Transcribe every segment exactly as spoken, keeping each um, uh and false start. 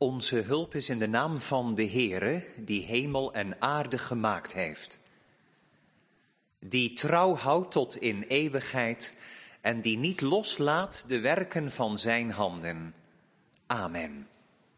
Onze hulp is in de naam van de Heere, die hemel en aarde gemaakt heeft. Die trouw houdt tot in eeuwigheid en die niet loslaat de werken van zijn handen. Amen.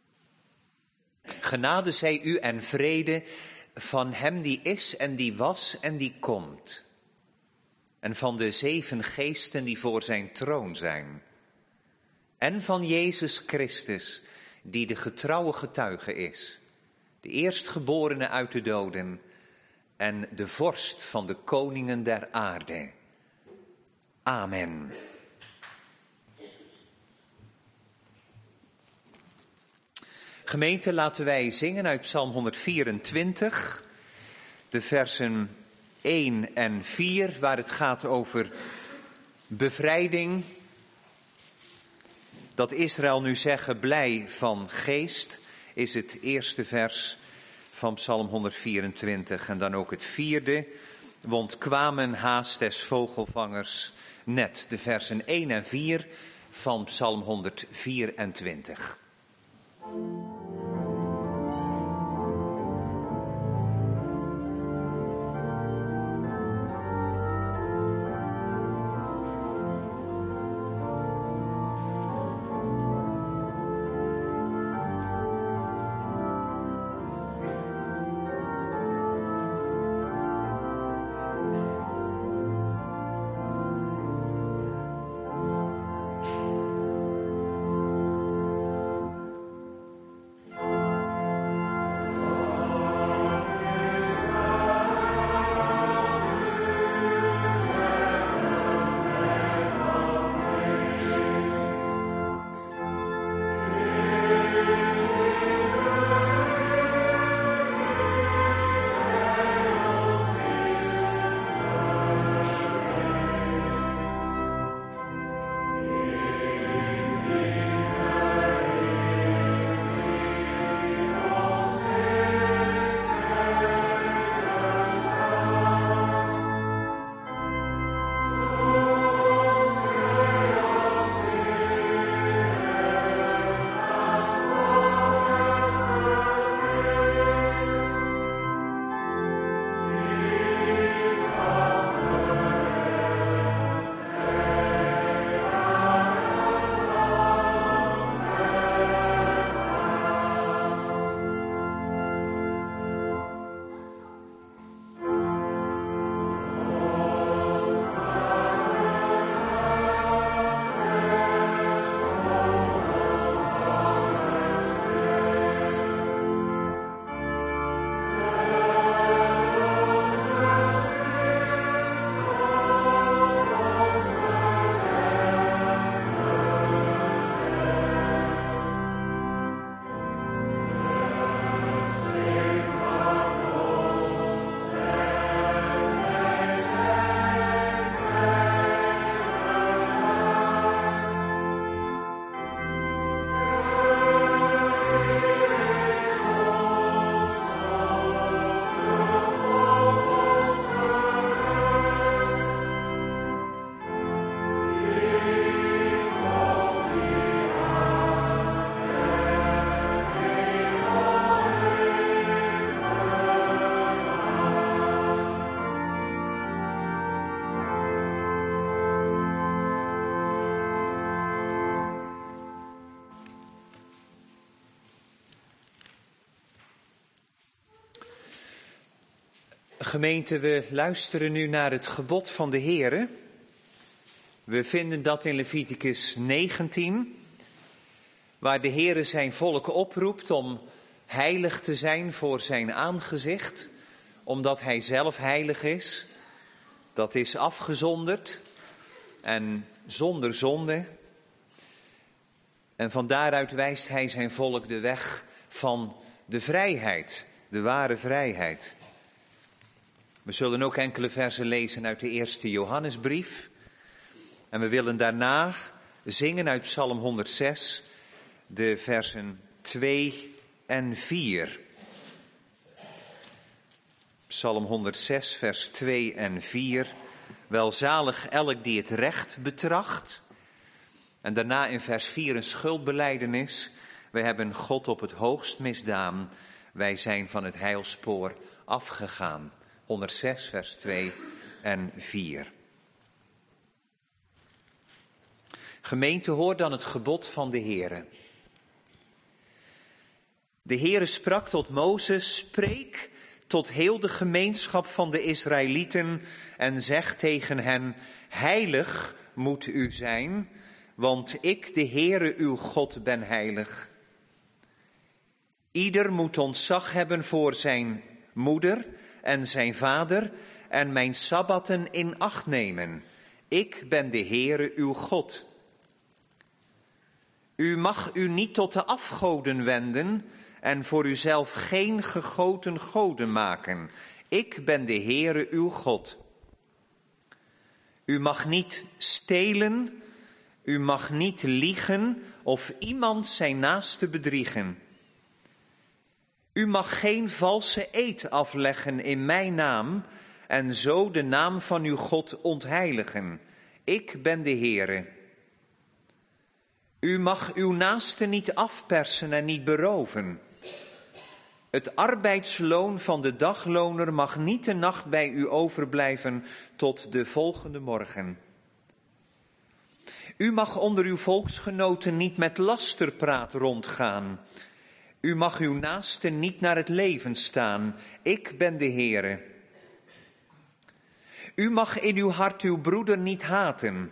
Genade zij u en vrede van hem die is en die was en die komt. En van de zeven geesten die voor zijn troon zijn. En van Jezus Christus, die de getrouwe getuige is. De eerstgeborene uit de doden en de vorst van de koningen der aarde. Amen. Gemeente, laten wij zingen uit Psalm honderdvierentwintig, de versen één en vier, waar het gaat over bevrijding. Dat Israël nu zeggen, blij van geest, is het eerste vers van Psalm honderdvierentwintig. En dan ook het vierde, want kwamen haast des vogelvangers net. De versen één en vier van Psalm honderdvierentwintig. Gemeente, we luisteren nu naar het gebod van de Heere. We vinden dat in Leviticus negentien, waar de Heere zijn volk oproept om heilig te zijn voor zijn aangezicht, omdat hij zelf heilig is. Dat is afgezonderd en zonder zonde. En van daaruit wijst hij zijn volk de weg van de vrijheid, de ware vrijheid. We zullen ook enkele versen lezen uit de eerste Johannesbrief. En we willen daarna zingen uit Psalm honderdzes, de versen twee en vier. Psalm honderdzes, vers twee en vier. Welzalig elk die het recht betracht. En daarna in vers vier een schuldbelijdenis. We hebben God op het hoogst misdaan. Wij zijn van het heilspoor afgegaan. honderdzes, vers twee en vier. Gemeente, hoor dan het gebod van de Heere. De Heere sprak tot Mozes: spreek tot heel de gemeenschap van de Israëlieten en zeg tegen hen: heilig moet u zijn, want ik, de Heere uw God, ben heilig. Ieder moet ontzag hebben voor zijn moeder en zijn vader en mijn sabbatten in acht nemen. Ik ben de Heere uw God. U mag u niet tot de afgoden wenden en voor uzelf geen gegoten goden maken. Ik ben de Heere uw God. U mag niet stelen, u mag niet liegen of iemand zijn naaste bedriegen. U mag geen valse eed afleggen in mijn naam en zo de naam van uw God ontheiligen. Ik ben de Heere. U mag uw naaste niet afpersen en niet beroven. Het arbeidsloon van de dagloner mag niet de nacht bij u overblijven tot de volgende morgen. U mag onder uw volksgenoten niet met lasterpraat rondgaan. U mag uw naaste niet naar het leven staan. Ik ben de Heere. U mag in uw hart uw broeder niet haten.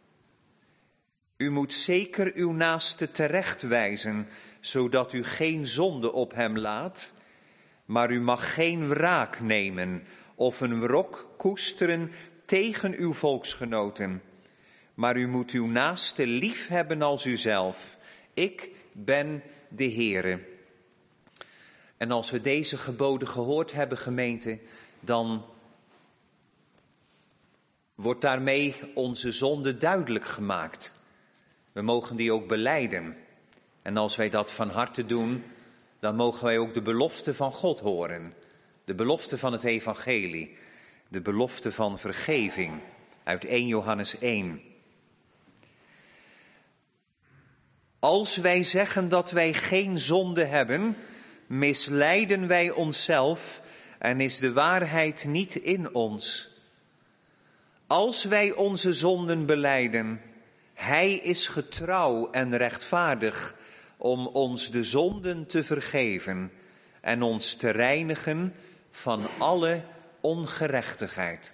U moet zeker uw naaste terechtwijzen, zodat u geen zonde op hem laat. Maar u mag geen wraak nemen of een wrok koesteren tegen uw volksgenoten. Maar u moet uw naaste lief hebben als uzelf. Ik ben de Heere. En als we deze geboden gehoord hebben, gemeente, dan wordt daarmee onze zonde duidelijk gemaakt. We mogen die ook belijden. En als wij dat van harte doen, dan mogen wij ook de belofte van God horen. De belofte van het evangelie. De belofte van vergeving uit eerste Johannes één. Als wij zeggen dat wij geen zonde hebben, misleiden wij onszelf en is de waarheid niet in ons. Als wij onze zonden belijden, hij is getrouw en rechtvaardig om ons de zonden te vergeven en ons te reinigen van alle ongerechtigheid.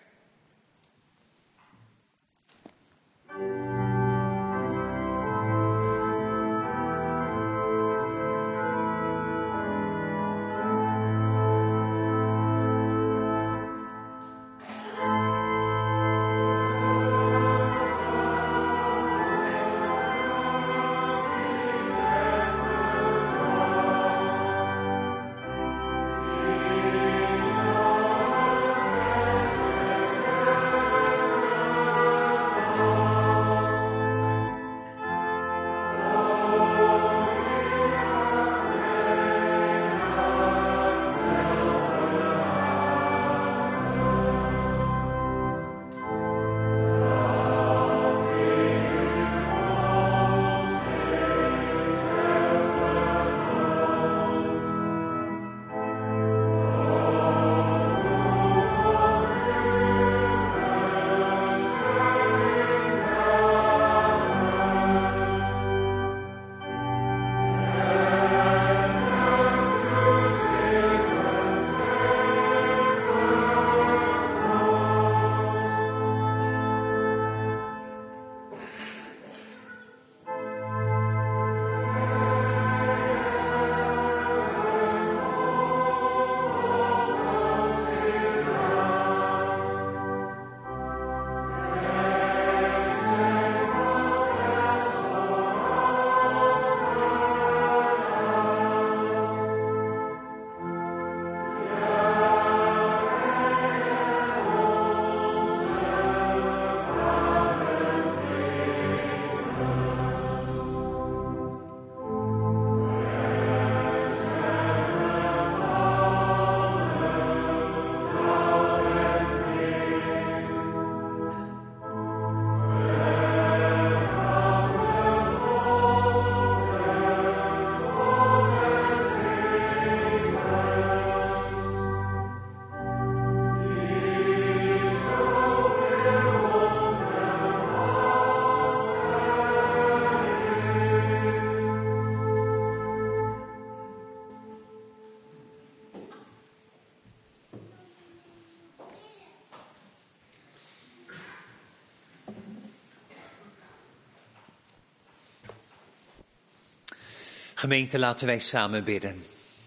Gemeente, laten wij samen bidden.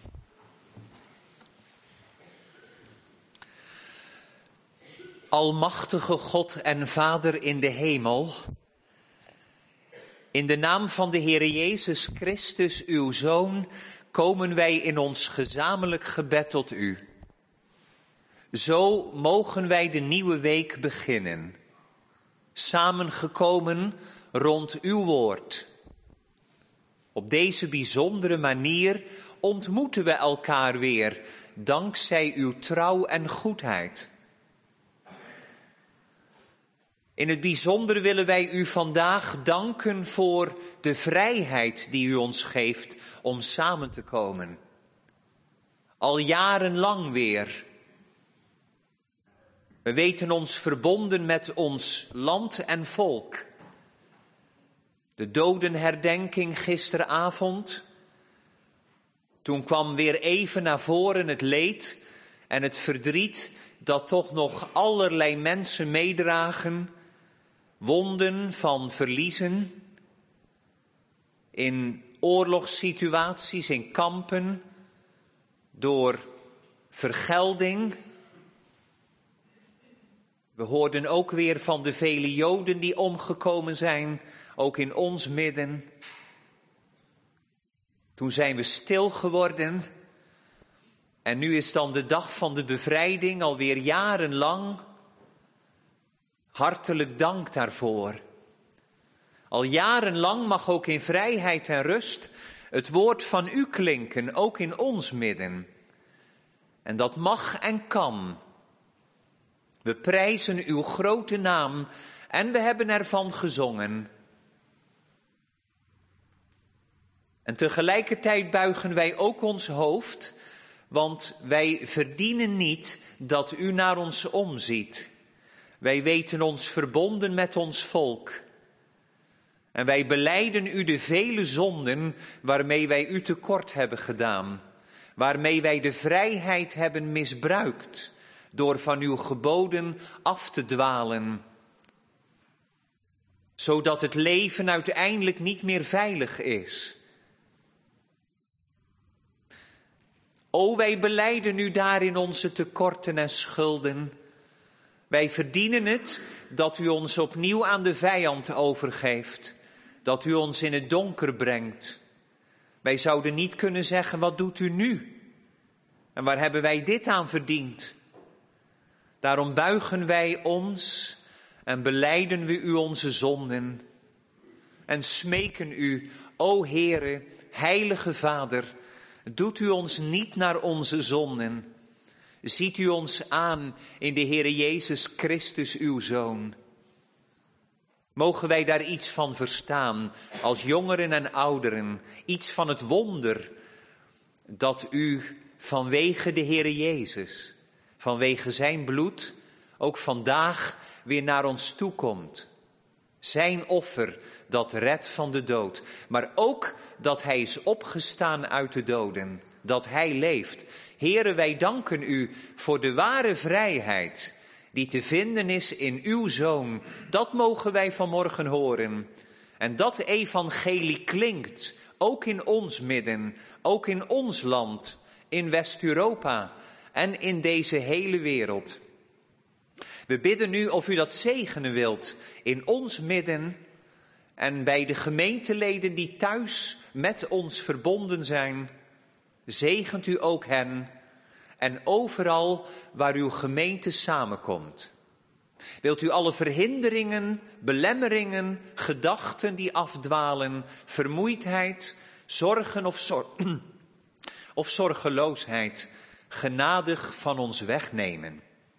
Almachtige God en Vader in de hemel, in de naam van de Heere Jezus Christus, uw Zoon, komen wij in ons gezamenlijk gebed tot u. Zo mogen wij de nieuwe week beginnen, samengekomen rond uw woord. Op deze bijzondere manier ontmoeten we elkaar weer, dankzij uw trouw en goedheid. In het bijzonder willen wij u vandaag danken voor de vrijheid die u ons geeft om samen te komen. Al jarenlang weer. We weten ons verbonden met ons land en volk. De dodenherdenking gisteravond. Toen kwam weer even naar voren het leed en het verdriet dat toch nog allerlei mensen meedragen. Wonden van verliezen, in oorlogssituaties, in kampen, door vergelding. We hoorden ook weer van de vele Joden die omgekomen zijn, ook in ons midden. Toen zijn we stil geworden en nu is dan de dag van de bevrijding alweer jarenlang. Hartelijk dank daarvoor. Al jarenlang mag ook in vrijheid en rust het woord van u klinken, ook in ons midden. En dat mag en kan. We prijzen uw grote naam en we hebben ervan gezongen. En tegelijkertijd buigen wij ook ons hoofd, want wij verdienen niet dat u naar ons omziet. Wij weten ons verbonden met ons volk. En wij belijden u de vele zonden waarmee wij u tekort hebben gedaan. Waarmee wij de vrijheid hebben misbruikt door van uw geboden af te dwalen. Zodat het leven uiteindelijk niet meer veilig is. O, wij belijden u daarin onze tekorten en schulden. Wij verdienen het dat u ons opnieuw aan de vijand overgeeft. Dat u ons in het donker brengt. Wij zouden niet kunnen zeggen, wat doet u nu? En waar hebben wij dit aan verdiend? Daarom buigen wij ons en belijden we u onze zonden. En smeken u, o Heere, heilige Vader, doet u ons niet naar onze zonden. Ziet u ons aan in de Heere Jezus Christus, uw Zoon. Mogen wij daar iets van verstaan, als jongeren en ouderen, iets van het wonder dat u vanwege de Heere Jezus, vanwege zijn bloed, ook vandaag weer naar ons toekomt. Zijn offer dat redt van de dood, maar ook dat hij is opgestaan uit de doden, dat hij leeft. Heere, wij danken u voor de ware vrijheid die te vinden is in uw Zoon. Dat mogen wij vanmorgen horen. En dat evangelie klinkt ook in ons midden, ook in ons land, in West-Europa en in deze hele wereld. We bidden u of u dat zegenen wilt in ons midden en bij de gemeenteleden die thuis met ons verbonden zijn. Zegent u ook hen en overal waar uw gemeente samenkomt. Wilt u alle verhinderingen, belemmeringen, gedachten die afdwalen, vermoeidheid, zorgen of, zor- of zorgeloosheid genadig van ons wegnemen.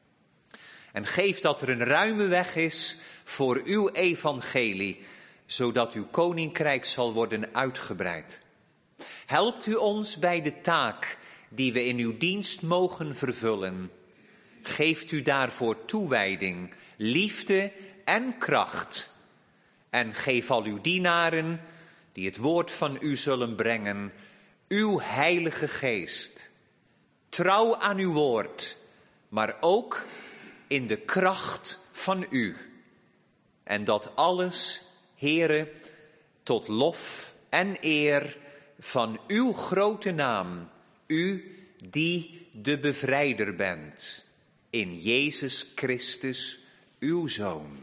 En geef dat er een ruime weg is voor uw evangelie, zodat uw koninkrijk zal worden uitgebreid. Helpt u ons bij de taak die we in uw dienst mogen vervullen. Geeft u daarvoor toewijding, liefde en kracht. En geef al uw dienaren, die het woord van u zullen brengen, uw heilige geest. Trouw aan uw woord, maar ook in de kracht van u. En dat alles, Heere, tot lof en eer van uw grote naam, u die de bevrijder bent, in Jezus Christus, uw Zoon.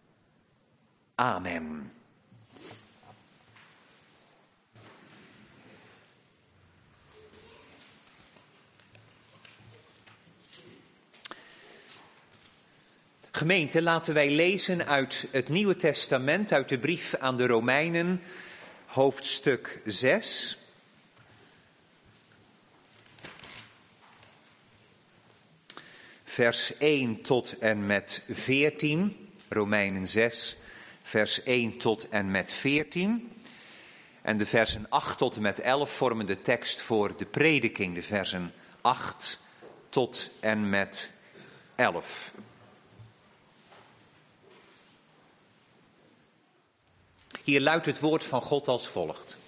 Amen. Gemeente, laten wij lezen uit het Nieuwe Testament, uit de brief aan de Romeinen, hoofdstuk zes. Vers één tot en met veertien, Romeinen zes, vers één tot en met veertien. En de versen acht tot en met elf vormen de tekst voor de prediking, de versen acht tot en met elf. Hier luidt het woord van God als volgt.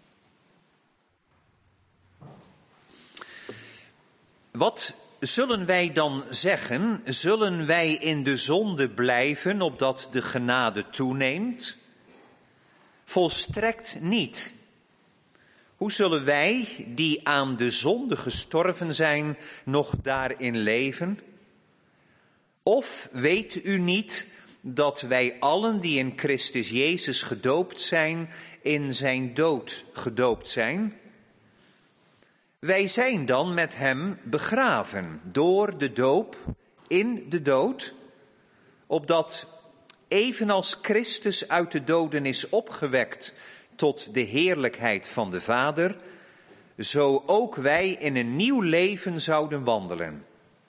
Wat zullen wij dan zeggen? Zullen wij in de zonde blijven, opdat de genade toeneemt? Volstrekt niet. Hoe zullen wij, die aan de zonde gestorven zijn, nog daarin leven? Of weet u niet dat wij allen die in Christus Jezus gedoopt zijn, in zijn dood gedoopt zijn? Wij zijn dan met hem begraven door de doop in de dood, opdat evenals Christus uit de doden is opgewekt tot de heerlijkheid van de Vader, zo ook wij in een nieuw leven zouden wandelen.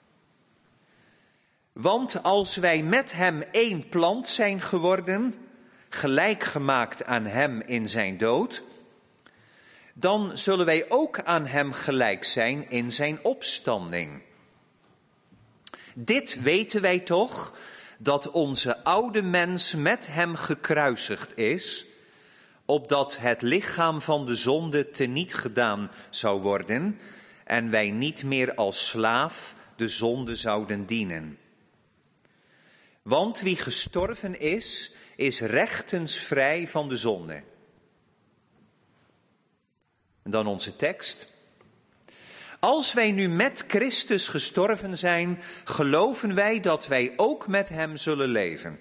Want als wij met hem één plant zijn geworden, gelijk gemaakt aan hem in zijn dood, dan zullen wij ook aan hem gelijk zijn in zijn opstanding. Dit weten wij toch, dat onze oude mens met hem gekruisigd is, opdat het lichaam van de zonde teniet gedaan zou worden en wij niet meer als slaaf de zonde zouden dienen. Want wie gestorven is, is rechtens vrij van de zonde. En dan onze tekst. Als wij nu met Christus gestorven zijn, geloven wij dat wij ook met hem zullen leven.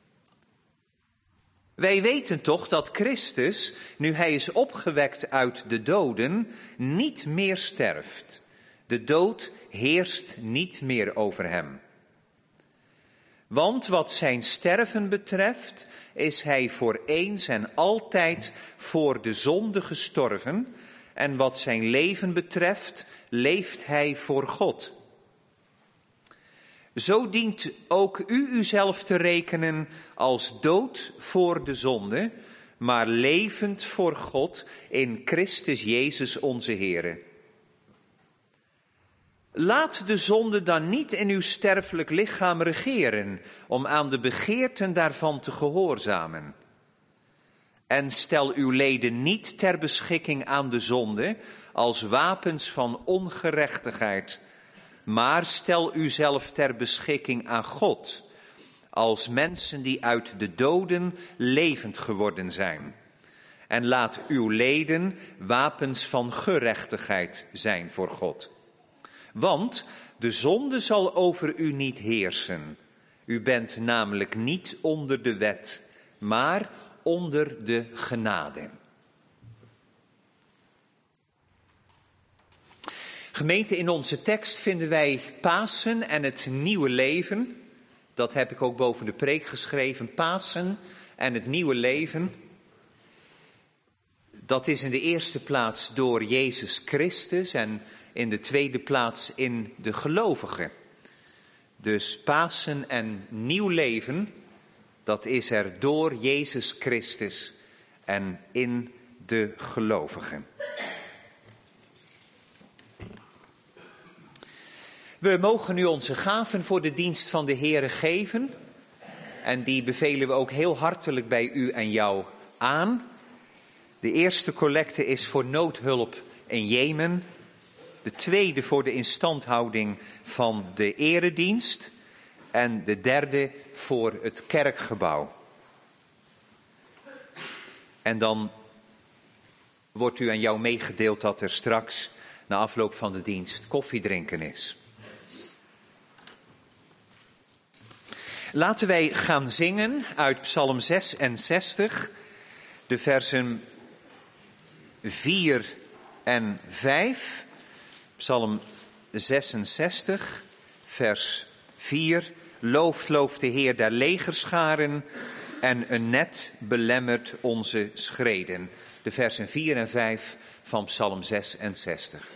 Wij weten toch dat Christus, nu hij is opgewekt uit de doden, niet meer sterft. De dood heerst niet meer over hem. Want wat zijn sterven betreft, is hij voor eens en altijd voor de zonde gestorven. En wat zijn leven betreft, leeft hij voor God. Zo dient ook u uzelf te rekenen als dood voor de zonde, maar levend voor God in Christus Jezus onze Heere. Laat de zonde dan niet in uw sterfelijk lichaam regeren, om aan de begeerten daarvan te gehoorzamen. En stel uw leden niet ter beschikking aan de zonde als wapens van ongerechtigheid, maar stel uzelf ter beschikking aan God, als mensen die uit de doden levend geworden zijn. En laat uw leden wapens van gerechtigheid zijn voor God. Want de zonde zal over u niet heersen. U bent namelijk niet onder de wet, maar onder de genade. Gemeente, in onze tekst vinden wij Pasen en het nieuwe leven. Dat heb ik ook boven de preek geschreven. Pasen en het nieuwe leven. Dat is in de eerste plaats door Jezus Christus en in de tweede plaats in de gelovigen. Dus Pasen en nieuw leven, dat is er door Jezus Christus en in de gelovigen. We mogen nu onze gaven voor de dienst van de Heere geven. En die bevelen we ook heel hartelijk bij u en jou aan. De eerste collecte is voor noodhulp in Jemen. De tweede voor de instandhouding van de eredienst. En de derde voor het kerkgebouw. En dan wordt u aan jou meegedeeld dat er straks na afloop van de dienst koffie drinken is. Laten wij gaan zingen uit Psalm zesenzestig, de versen vier en vijf. Psalm zesenzestig, vers vier. Looft, looft de Heer der legerscharen en een net belemmert onze schreden. De versen vier en vijf van Psalm zesenzestig.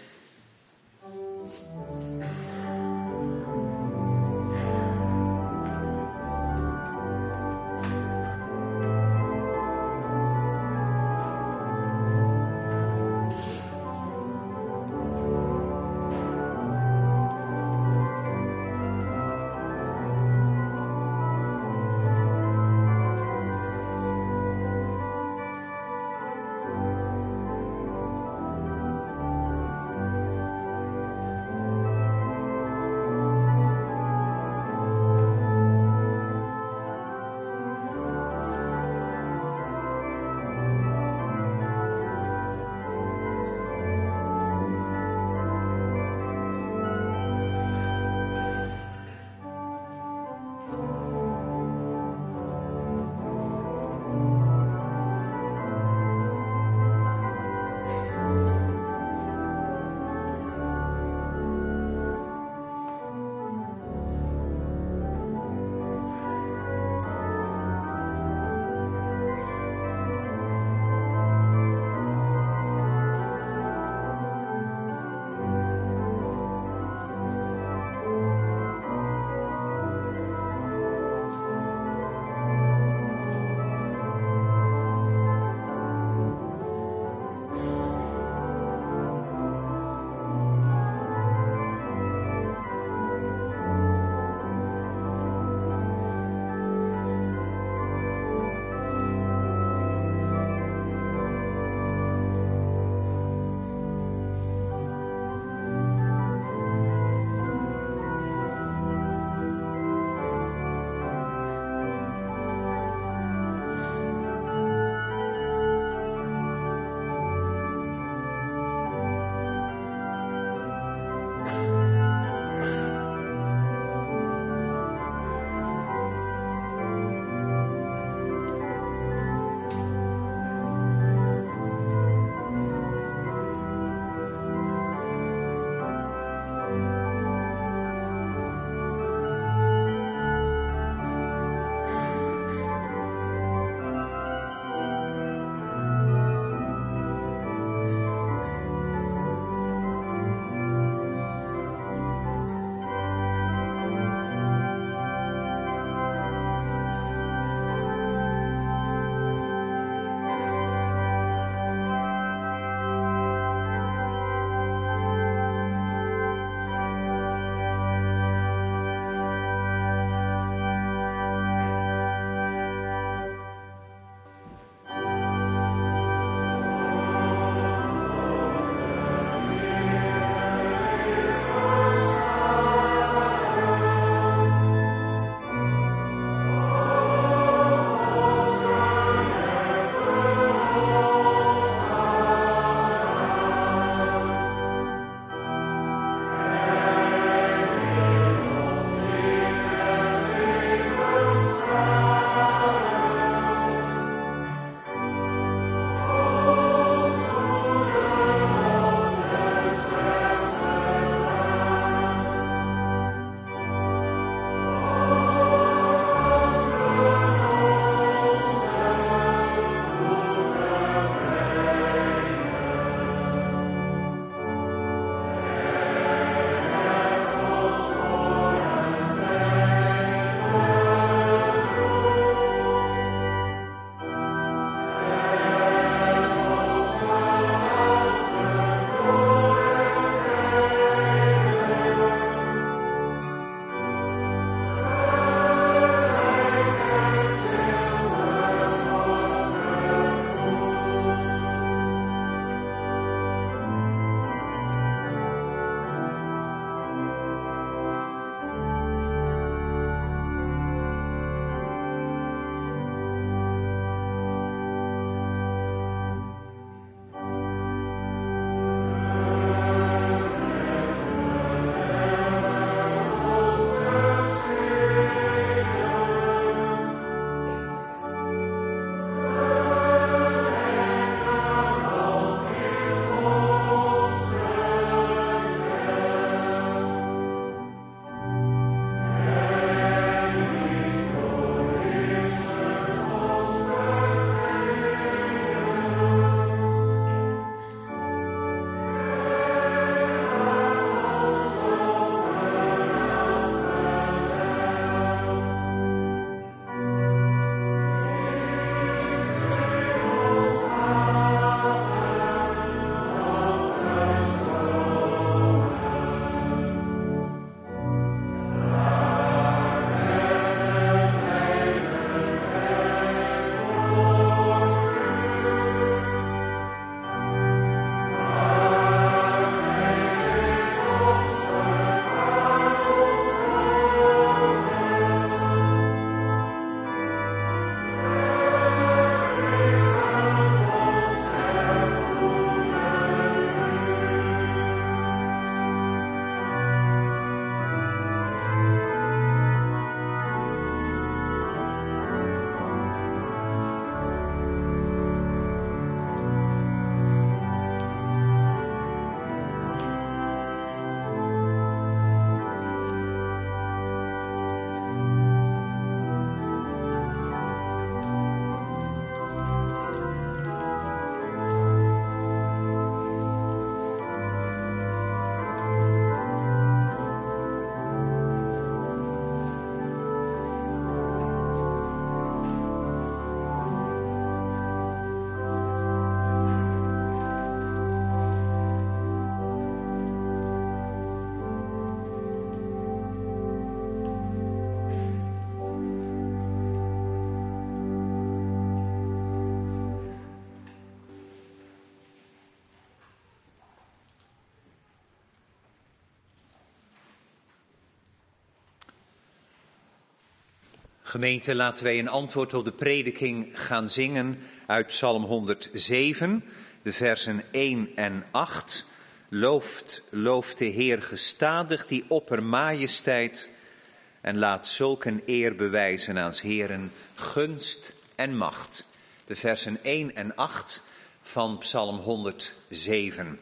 Gemeente, laten wij een antwoord op de prediking gaan zingen uit Psalm honderdzeven, de versen één en acht. Looft, looft de Heer gestadig die oppermajesteit en laat zulk een eer bewijzen aan 's Heeren gunst en macht. De versen één en acht van Psalm honderdzeven.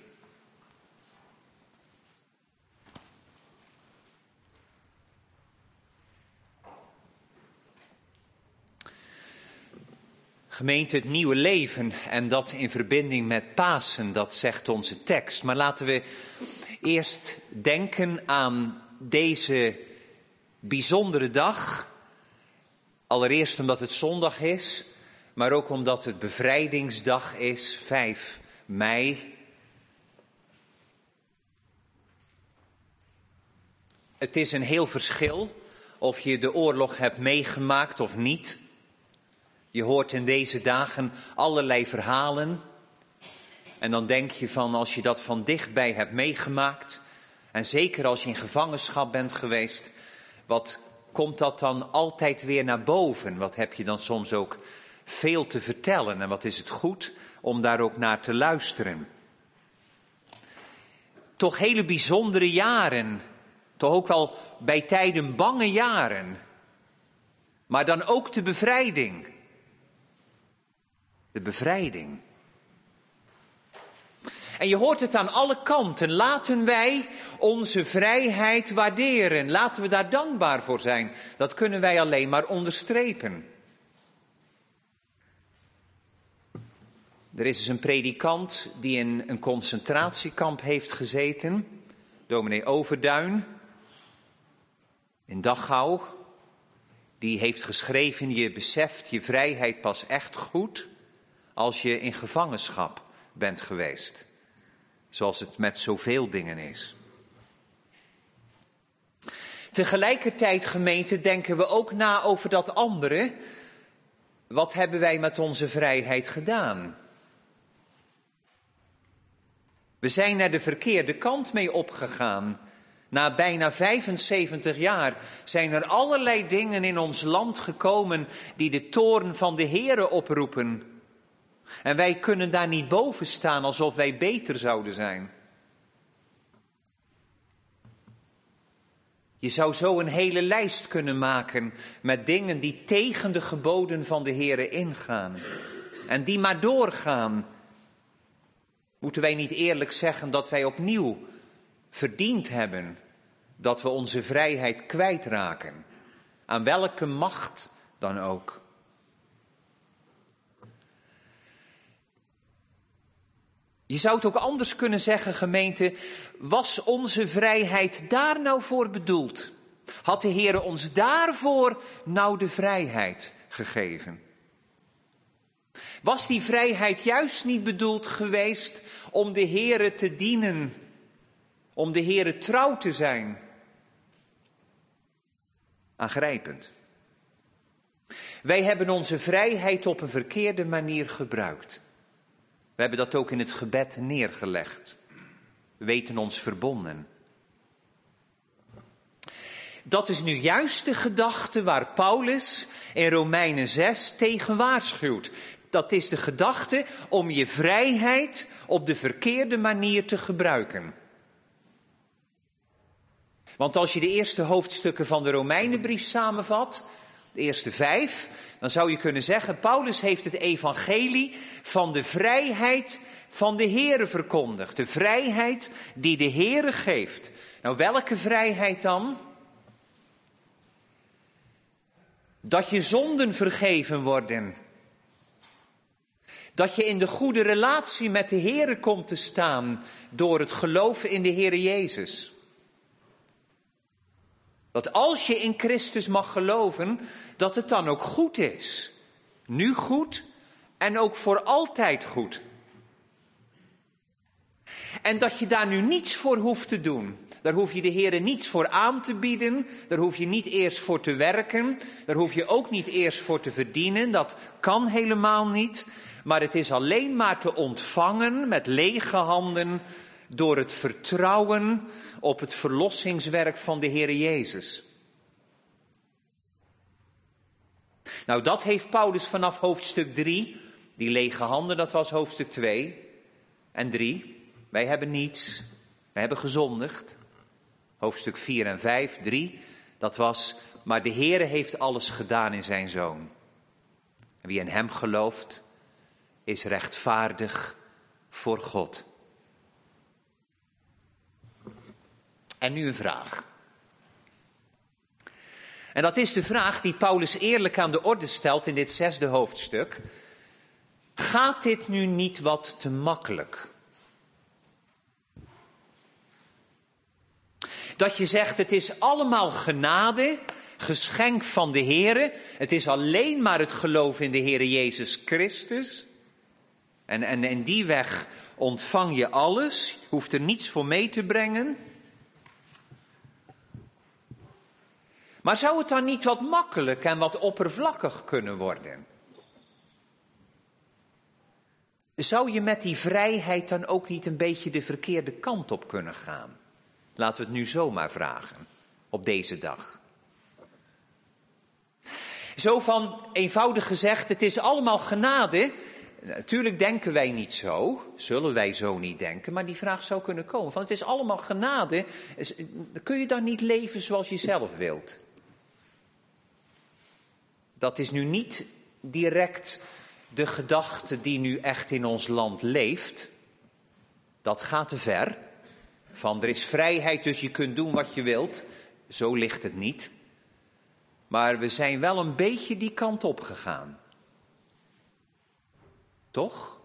Gemeente, het nieuwe leven en dat in verbinding met Pasen, dat zegt onze tekst. Maar laten we eerst denken aan deze bijzondere dag. Allereerst omdat het zondag is, maar ook omdat het bevrijdingsdag is, vijf mei. Het is een heel verschil of je de oorlog hebt meegemaakt of niet. Je hoort in deze dagen allerlei verhalen. En dan denk je van, als je dat van dichtbij hebt meegemaakt, en zeker als je in gevangenschap bent geweest, wat komt dat dan altijd weer naar boven? Wat heb je dan soms ook veel te vertellen? En wat is het goed om daar ook naar te luisteren? Toch hele bijzondere jaren. Toch ook wel bij tijden bange jaren. Maar dan ook de bevrijding. De bevrijding. En je hoort het aan alle kanten. Laten wij onze vrijheid waarderen. Laten we daar dankbaar voor zijn. Dat kunnen wij alleen maar onderstrepen. Er is dus een predikant die in een concentratiekamp heeft gezeten. Dominee Overduin. In Dachau. Die heeft geschreven, je beseft je vrijheid pas echt goed als je in gevangenschap bent geweest. Zoals het met zoveel dingen is. Tegelijkertijd, gemeente, denken we ook na over dat andere. Wat hebben wij met onze vrijheid gedaan? We zijn er de verkeerde kant mee opgegaan. Na bijna vijfenzeventig jaar zijn er allerlei dingen in ons land gekomen die de toorn van de Heere oproepen. En wij kunnen daar niet boven staan alsof wij beter zouden zijn. Je zou zo een hele lijst kunnen maken met dingen die tegen de geboden van de Heere ingaan. En die maar doorgaan. Moeten wij niet eerlijk zeggen dat wij opnieuw verdiend hebben dat we onze vrijheid kwijtraken? Aan welke macht dan ook. Je zou het ook anders kunnen zeggen, gemeente, was onze vrijheid daar nou voor bedoeld? Had de Heere ons daarvoor nou de vrijheid gegeven? Was die vrijheid juist niet bedoeld geweest om de Heere te dienen? Om de Heere trouw te zijn? Aangrijpend. Wij hebben onze vrijheid op een verkeerde manier gebruikt. We hebben dat ook in het gebed neergelegd. We weten ons verbonden. Dat is nu juist de gedachte waar Paulus in Romeinen zes tegen waarschuwt. Dat is de gedachte om je vrijheid op de verkeerde manier te gebruiken. Want als je de eerste hoofdstukken van de Romeinenbrief samenvat, de eerste vijf, dan zou je kunnen zeggen, Paulus heeft het evangelie van de vrijheid van de Heere verkondigd. De vrijheid die de Heere geeft. Nou, welke vrijheid dan? Dat je zonden vergeven worden. Dat je in de goede relatie met de Heere komt te staan door het geloven in de Heere Jezus. Dat als je in Christus mag geloven, dat het dan ook goed is. Nu goed en ook voor altijd goed. En dat je daar nu niets voor hoeft te doen. Daar hoef je de Heere niets voor aan te bieden. Daar hoef je niet eerst voor te werken. Daar hoef je ook niet eerst voor te verdienen. Dat kan helemaal niet. Maar het is alleen maar te ontvangen met lege handen door het vertrouwen op het verlossingswerk van de Heere Jezus. Nou, dat heeft Paulus vanaf hoofdstuk drie, die lege handen, dat was hoofdstuk twee en drie. Wij hebben niets, wij hebben gezondigd. Hoofdstuk vier en vijf, drie, dat was, maar de Heere heeft alles gedaan in zijn Zoon. Wie in hem gelooft, is rechtvaardig voor God. En nu een vraag. En dat is de vraag die Paulus eerlijk aan de orde stelt in dit zesde hoofdstuk. Gaat dit nu niet wat te makkelijk? Dat je zegt, het is allemaal genade, geschenk van de Heere. Het is alleen maar het geloof in de Heere Jezus Christus. En, en in die weg ontvang je alles, je hoeft er niets voor mee te brengen. Maar zou het dan niet wat makkelijk en wat oppervlakkig kunnen worden? Zou je met die vrijheid dan ook niet een beetje de verkeerde kant op kunnen gaan? Laten we het nu zomaar vragen, op deze dag. Zo van, eenvoudig gezegd, het is allemaal genade. Natuurlijk denken wij niet zo, zullen wij zo niet denken, maar die vraag zou kunnen komen. Van, het is allemaal genade, kun je dan niet leven zoals je zelf wilt? Dat is nu niet direct de gedachte die nu echt in ons land leeft. Dat gaat te ver. Van er is vrijheid, dus je kunt doen wat je wilt. Zo ligt het niet. Maar we zijn wel een beetje die kant op gegaan. Toch?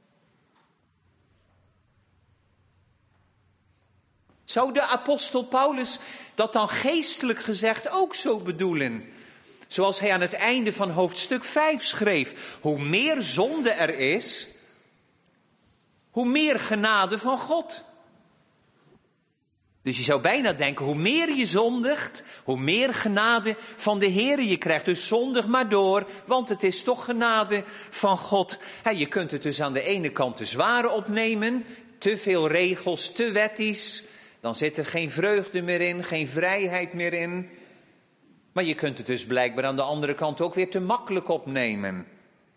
Zou de apostel Paulus dat dan geestelijk gezegd ook zo bedoelen? Zoals hij aan het einde van hoofdstuk vijf schreef. Hoe meer zonde er is, hoe meer genade van God. Dus je zou bijna denken, hoe meer je zondigt, hoe meer genade van de Heere je krijgt. Dus zondig maar door, want het is toch genade van God. He, je kunt het dus aan de ene kant te zware opnemen, te veel regels, te wettisch. Dan zit er geen vreugde meer in, geen vrijheid meer in. Maar je kunt het dus blijkbaar aan de andere kant ook weer te makkelijk opnemen.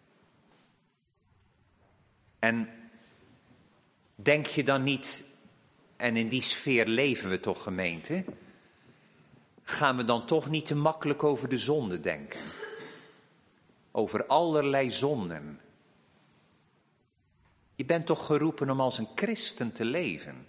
En denk je dan niet, en in die sfeer leven we toch, gemeente, gaan we dan toch niet te makkelijk over de zonde denken? Over allerlei zonden. Je bent toch geroepen om als een christen te leven?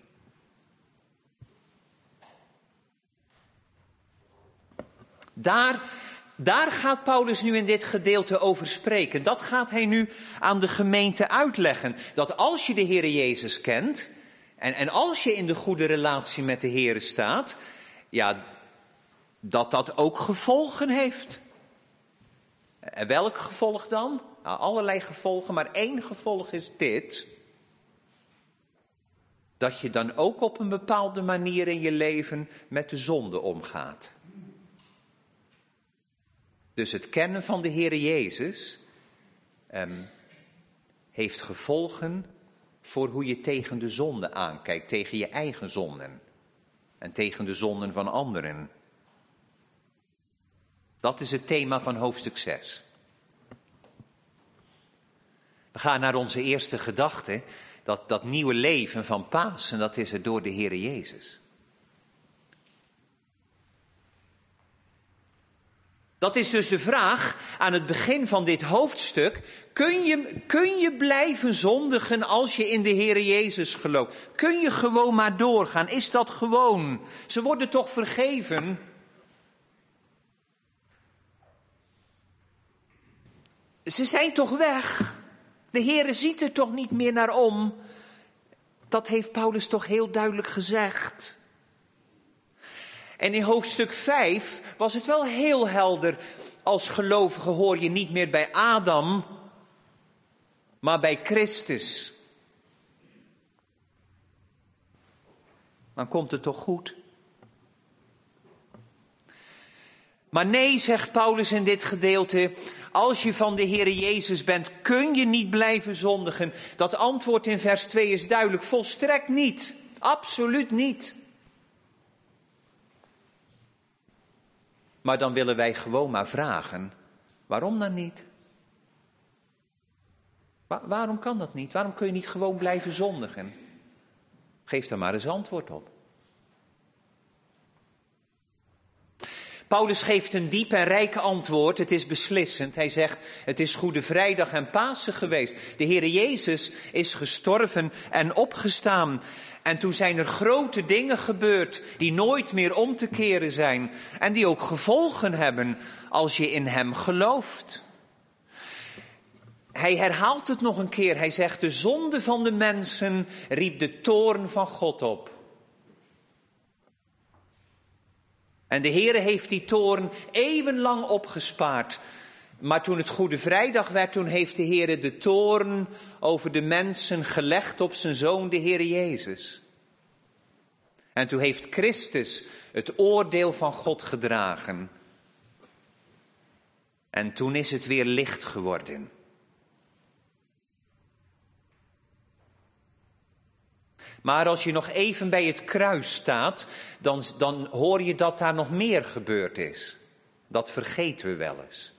Daar, daar gaat Paulus nu in dit gedeelte over spreken. Dat gaat hij nu aan de gemeente uitleggen. Dat als je de Heere Jezus kent, en, en als je in de goede relatie met de Heere staat, ja, dat dat ook gevolgen heeft. En welk gevolg dan? Nou, allerlei gevolgen, maar één gevolg is dit. Dat je dan ook op een bepaalde manier in je leven met de zonde omgaat. Dus het kennen van de Heere Jezus um, heeft gevolgen voor hoe je tegen de zonde aankijkt, tegen je eigen zonden en tegen de zonden van anderen. Dat is het thema van hoofdstuk zes. We gaan naar onze eerste gedachte, dat, dat nieuwe leven van Pasen, dat is het door de Heere Jezus. Dat is dus de vraag aan het begin van dit hoofdstuk. Kun je, kun je blijven zondigen als je in de Heere Jezus gelooft? Kun je gewoon maar doorgaan? Is dat gewoon? Ze worden toch vergeven? Ze zijn toch weg? De Heere ziet er toch niet meer naar om? Dat heeft Paulus toch heel duidelijk gezegd. En in hoofdstuk vijf was het wel heel helder. Als gelovige hoor je niet meer bij Adam, maar bij Christus. Dan komt het toch goed? Maar nee, zegt Paulus in dit gedeelte, als je van de Heere Jezus bent, kun je niet blijven zondigen. Dat antwoord in vers twee is duidelijk, volstrekt niet, absoluut niet. Maar dan willen wij gewoon maar vragen, Waarom dan niet? Wa- waarom kan dat niet? Waarom kun je niet gewoon blijven zondigen? Geef daar maar eens antwoord op. Paulus geeft een diep en rijk antwoord. Het is beslissend. Hij zegt, het is Goede Vrijdag en Pasen geweest. De Heere Jezus is gestorven en opgestaan. En toen zijn er grote dingen gebeurd die nooit meer om te keren zijn. En die ook gevolgen hebben als je in hem gelooft. Hij herhaalt het nog een keer. Hij zegt, de zonde van de mensen riep de toorn van God op. En de Heere heeft die toorn eeuwenlang opgespaard. Maar toen het Goede Vrijdag werd, toen heeft de Heere de toorn over de mensen gelegd op zijn Zoon, de Heere Jezus. En toen heeft Christus het oordeel van God gedragen. En toen is het weer licht geworden. Maar als je nog even bij het kruis staat, dan, dan hoor je dat daar nog meer gebeurd is. Dat vergeten we wel eens.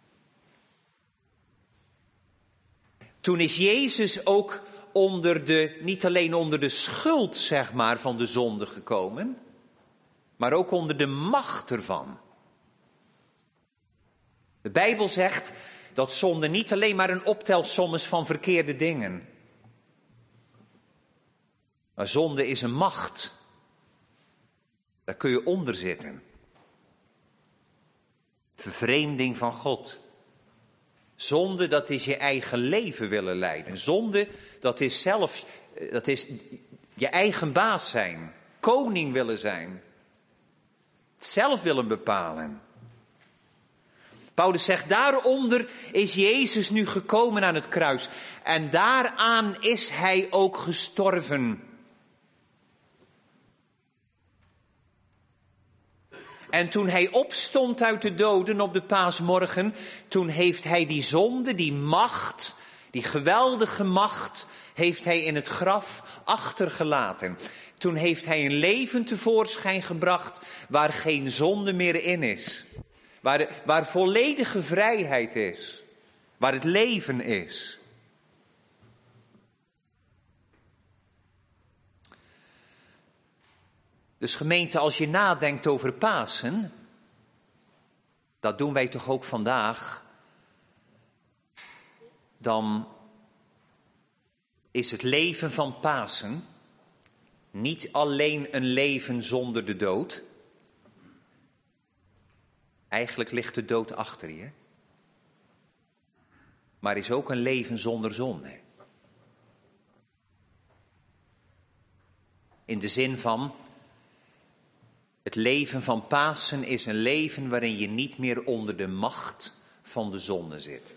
Toen is Jezus ook onder de, niet alleen onder de schuld, zeg maar, van de zonde gekomen, maar ook onder de macht ervan. De Bijbel zegt dat zonde niet alleen maar een optelsom is van verkeerde dingen. Maar zonde is een macht. Daar kun je onder zitten. Vervreemding van God. Zonde, dat is je eigen leven willen leiden. Zonde, dat is zelf, dat is je eigen baas zijn. Koning willen zijn. Zelf willen bepalen. Paulus zegt, daaronder is Jezus nu gekomen aan het kruis. En daaraan is hij ook gestorven. En toen hij opstond uit de doden op de paasmorgen, toen heeft hij die zonde, die macht, die geweldige macht, heeft hij in het graf achtergelaten. Toen heeft hij een leven tevoorschijn gebracht waar geen zonde meer in is. Waar, waar volledige vrijheid is. Waar het leven is. Dus gemeente, als je nadenkt over Pasen, dat doen wij toch ook vandaag, dan is het leven van Pasen niet alleen een leven zonder de dood. Eigenlijk ligt de dood achter je. Maar is ook een leven zonder zonde. In de zin van, het leven van Pasen is een leven waarin je niet meer onder de macht van de zonde zit.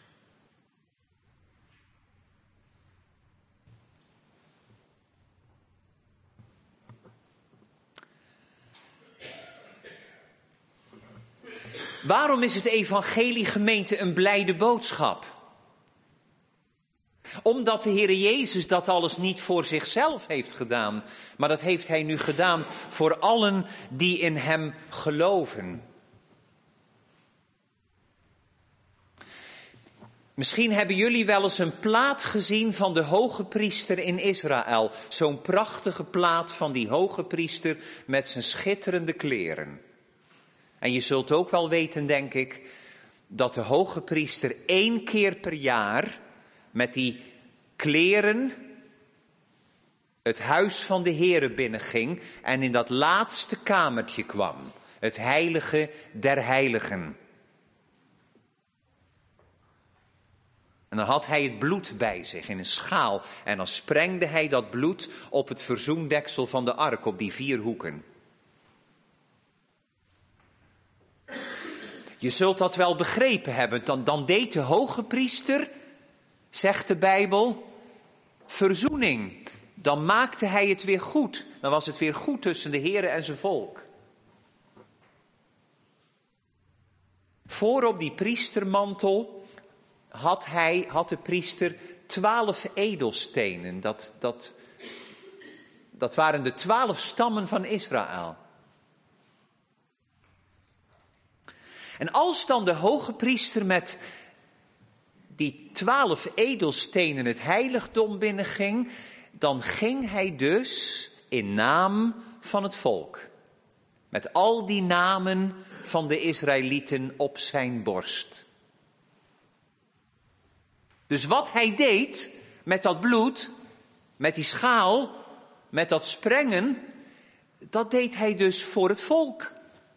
Waarom is het evangelie, gemeente, een blijde boodschap? Omdat de Heere Jezus dat alles niet voor zichzelf heeft gedaan, maar dat heeft hij nu gedaan voor allen die in hem geloven. Misschien hebben jullie wel eens een plaat gezien van de hoge priester in Israël. Zo'n prachtige plaat van die hoge priester met zijn schitterende kleren. En je zult ook wel weten, denk ik, dat de hoge priester één keer per jaar met die kleren het huis van de Heere binnenging en in dat laatste kamertje kwam. Het heilige der heiligen. En dan had hij het bloed bij zich in een schaal. En dan sprengde hij dat bloed op het verzoendeksel van de ark, op die vier hoeken. Je zult dat wel begrepen hebben. Dan, dan deed de hoge priester, zegt de Bijbel, verzoening. Dan maakte hij het weer goed. Dan was het weer goed tussen de Heere en zijn volk. Voor op die priestermantel had hij, had de priester twaalf edelstenen. Dat, dat, dat waren de twaalf stammen van Israël. En als dan de hoge priester met die twaalf edelstenen het heiligdom binnenging, dan ging hij dus in naam van het volk. Met al die namen van de Israëlieten op zijn borst. Dus wat hij deed met dat bloed, met die schaal, met dat sprengen, dat deed hij dus voor het volk.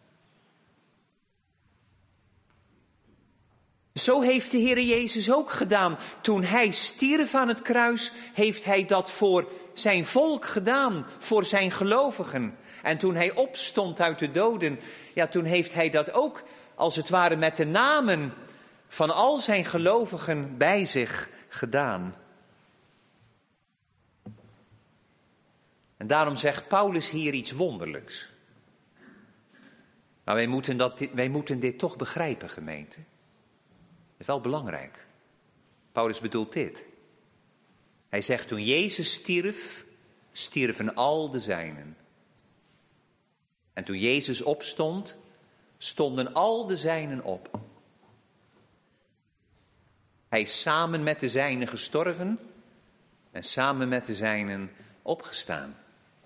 Zo heeft de Heere Jezus ook gedaan. Toen hij stierf aan het kruis, heeft hij dat voor zijn volk gedaan, voor zijn gelovigen. En toen hij opstond uit de doden, ja, toen heeft hij dat ook als het ware met de namen van al zijn gelovigen bij zich gedaan. En daarom zegt Paulus hier iets wonderlijks. Maar wij moeten, dat, wij moeten dit toch begrijpen, gemeente. Dat is wel belangrijk. Paulus bedoelt dit. Hij zegt, toen Jezus stierf, stierven al de zijnen. En toen Jezus opstond, stonden al de zijnen op. Hij is samen met de zijnen gestorven en samen met de zijnen opgestaan.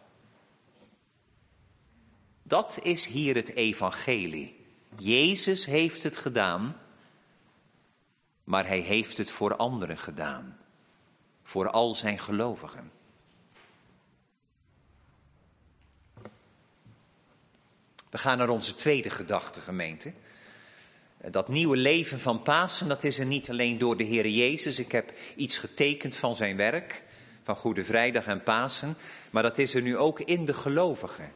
Dat is hier het evangelie. Jezus heeft het gedaan, maar hij heeft het voor anderen gedaan. Voor al zijn gelovigen. We gaan naar onze tweede gedachte, gemeente. Dat nieuwe leven van Pasen, dat is er niet alleen door de Heer Jezus. Ik heb iets getekend van zijn werk, van Goede Vrijdag en Pasen. Maar dat is er nu ook in de gelovigen.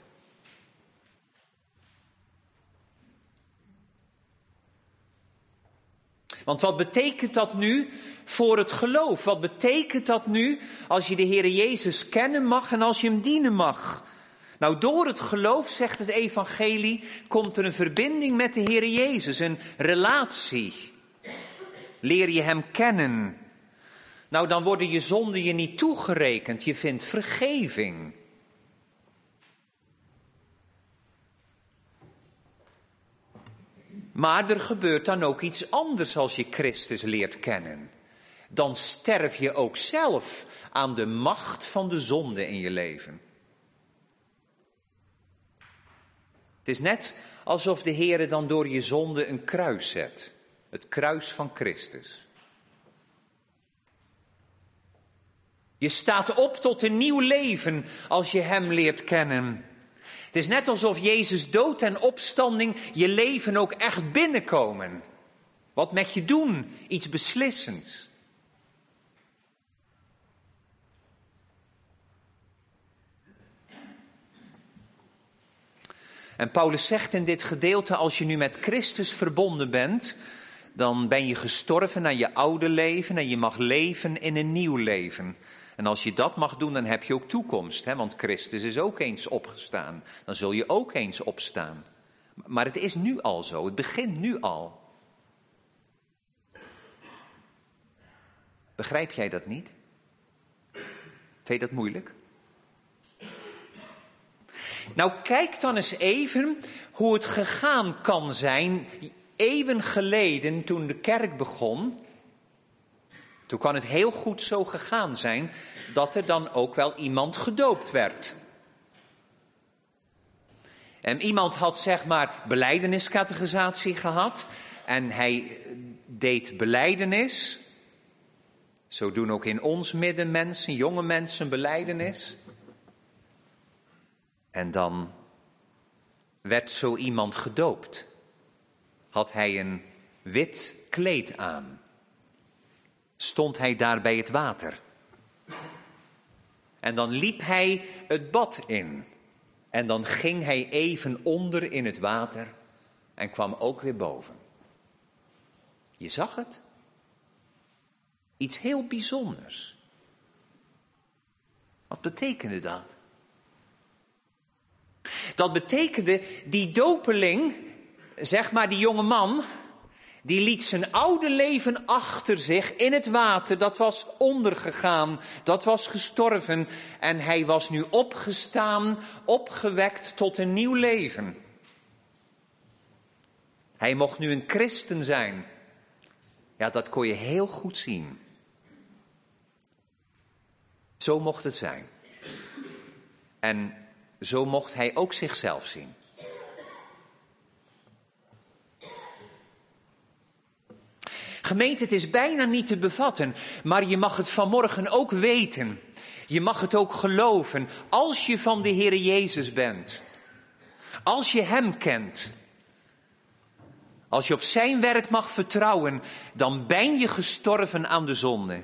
Want wat betekent dat nu voor het geloof? Wat betekent dat nu als je de Heer Jezus kennen mag en als je hem dienen mag? Nou, door het geloof, zegt het evangelie, komt er een verbinding met de Heer Jezus, een relatie. Leer je hem kennen. Nou, dan worden je zonden je niet toegerekend, je vindt vergeving. Maar er gebeurt dan ook iets anders als je Christus leert kennen. Dan sterf je ook zelf aan de macht van de zonde in je leven. Het is net alsof de Heere dan door je zonde een kruis zet. Het kruis van Christus. Je staat op tot een nieuw leven als je hem leert kennen. Het is net alsof Jezus dood en opstanding je leven ook echt binnenkomen. Wat met je doen, iets beslissends. En Paulus zegt in dit gedeelte, als je nu met Christus verbonden bent, dan ben je gestorven aan je oude leven en je mag leven in een nieuw leven. En als je dat mag doen, dan heb je ook toekomst, hè? Want Christus is ook eens opgestaan. Dan zul je ook eens opstaan. Maar het is nu al zo, het begint nu al. Begrijp jij dat niet? Vind je dat moeilijk? Nou, kijk dan eens even hoe het gegaan kan zijn, eeuwen geleden toen de kerk begon. Toen kan het heel goed zo gegaan zijn dat er dan ook wel iemand gedoopt werd. En iemand had zeg maar belijdeniscatechisatie gehad en hij deed belijdenis. Zo doen ook in ons midden mensen, jonge mensen, belijdenis. En dan werd zo iemand gedoopt. Had hij een wit kleed aan. Stond hij daar bij het water. En dan liep hij het bad in. En dan ging hij even onder in het water en kwam ook weer boven. Je zag het? Iets heel bijzonders. Wat betekende dat? Dat betekende, die dopeling, zeg maar die jonge man, die liet zijn oude leven achter zich in het water. Dat was ondergegaan, dat was gestorven en hij was nu opgestaan, opgewekt tot een nieuw leven. Hij mocht nu een christen zijn. Ja, dat kon je heel goed zien. Zo mocht het zijn. En zo mocht hij ook zichzelf zien. Gemeente, het is bijna niet te bevatten, maar je mag het vanmorgen ook weten. Je mag het ook geloven, als je van de Heere Jezus bent. Als je Hem kent. Als je op zijn werk mag vertrouwen, dan ben je gestorven aan de zonde.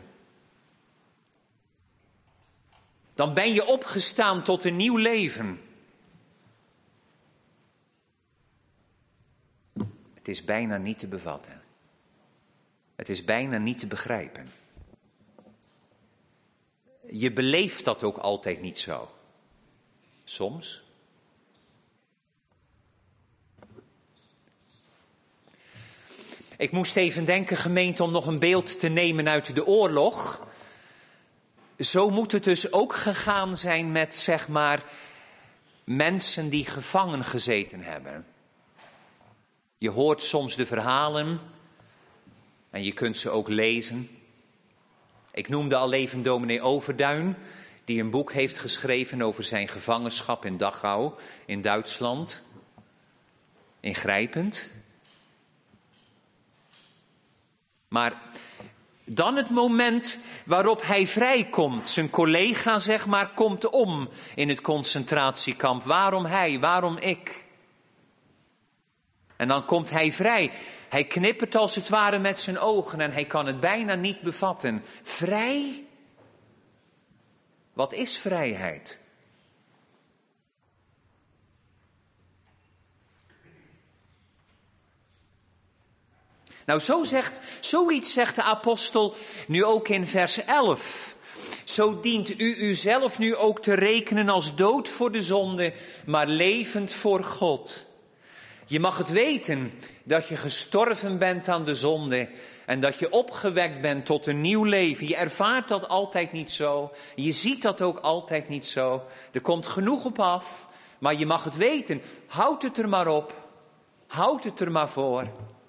Dan ben je opgestaan tot een nieuw leven. Het is bijna niet te bevatten. Het is bijna niet te begrijpen. Je beleeft dat ook altijd niet zo. Soms. Ik moest even denken, gemeente, om nog een beeld te nemen uit de oorlog. Zo moet het dus ook gegaan zijn met, zeg maar, mensen die gevangen gezeten hebben. Je hoort soms de verhalen en je kunt ze ook lezen. Ik noemde al even dominee Overduin, die een boek heeft geschreven over zijn gevangenschap in Dachau, in Duitsland. Ingrijpend. Maar dan het moment waarop hij vrijkomt. Zijn collega, zeg maar, komt om in het concentratiekamp. Waarom hij? Waarom ik? En dan komt hij vrij. Hij knippert als het ware met zijn ogen en hij kan het bijna niet bevatten. Vrij? Wat is vrijheid? Nou, zo zegt, zoiets zegt de apostel nu ook in vers elf. Zo dient u uzelf nu ook te rekenen als dood voor de zonde, maar levend voor God. Je mag het weten dat je gestorven bent aan de zonde en dat je opgewekt bent tot een nieuw leven. Je ervaart dat altijd niet zo. Je ziet dat ook altijd niet zo. Er komt genoeg op af, maar je mag het weten. Houd het er maar op. Houd het er maar voor.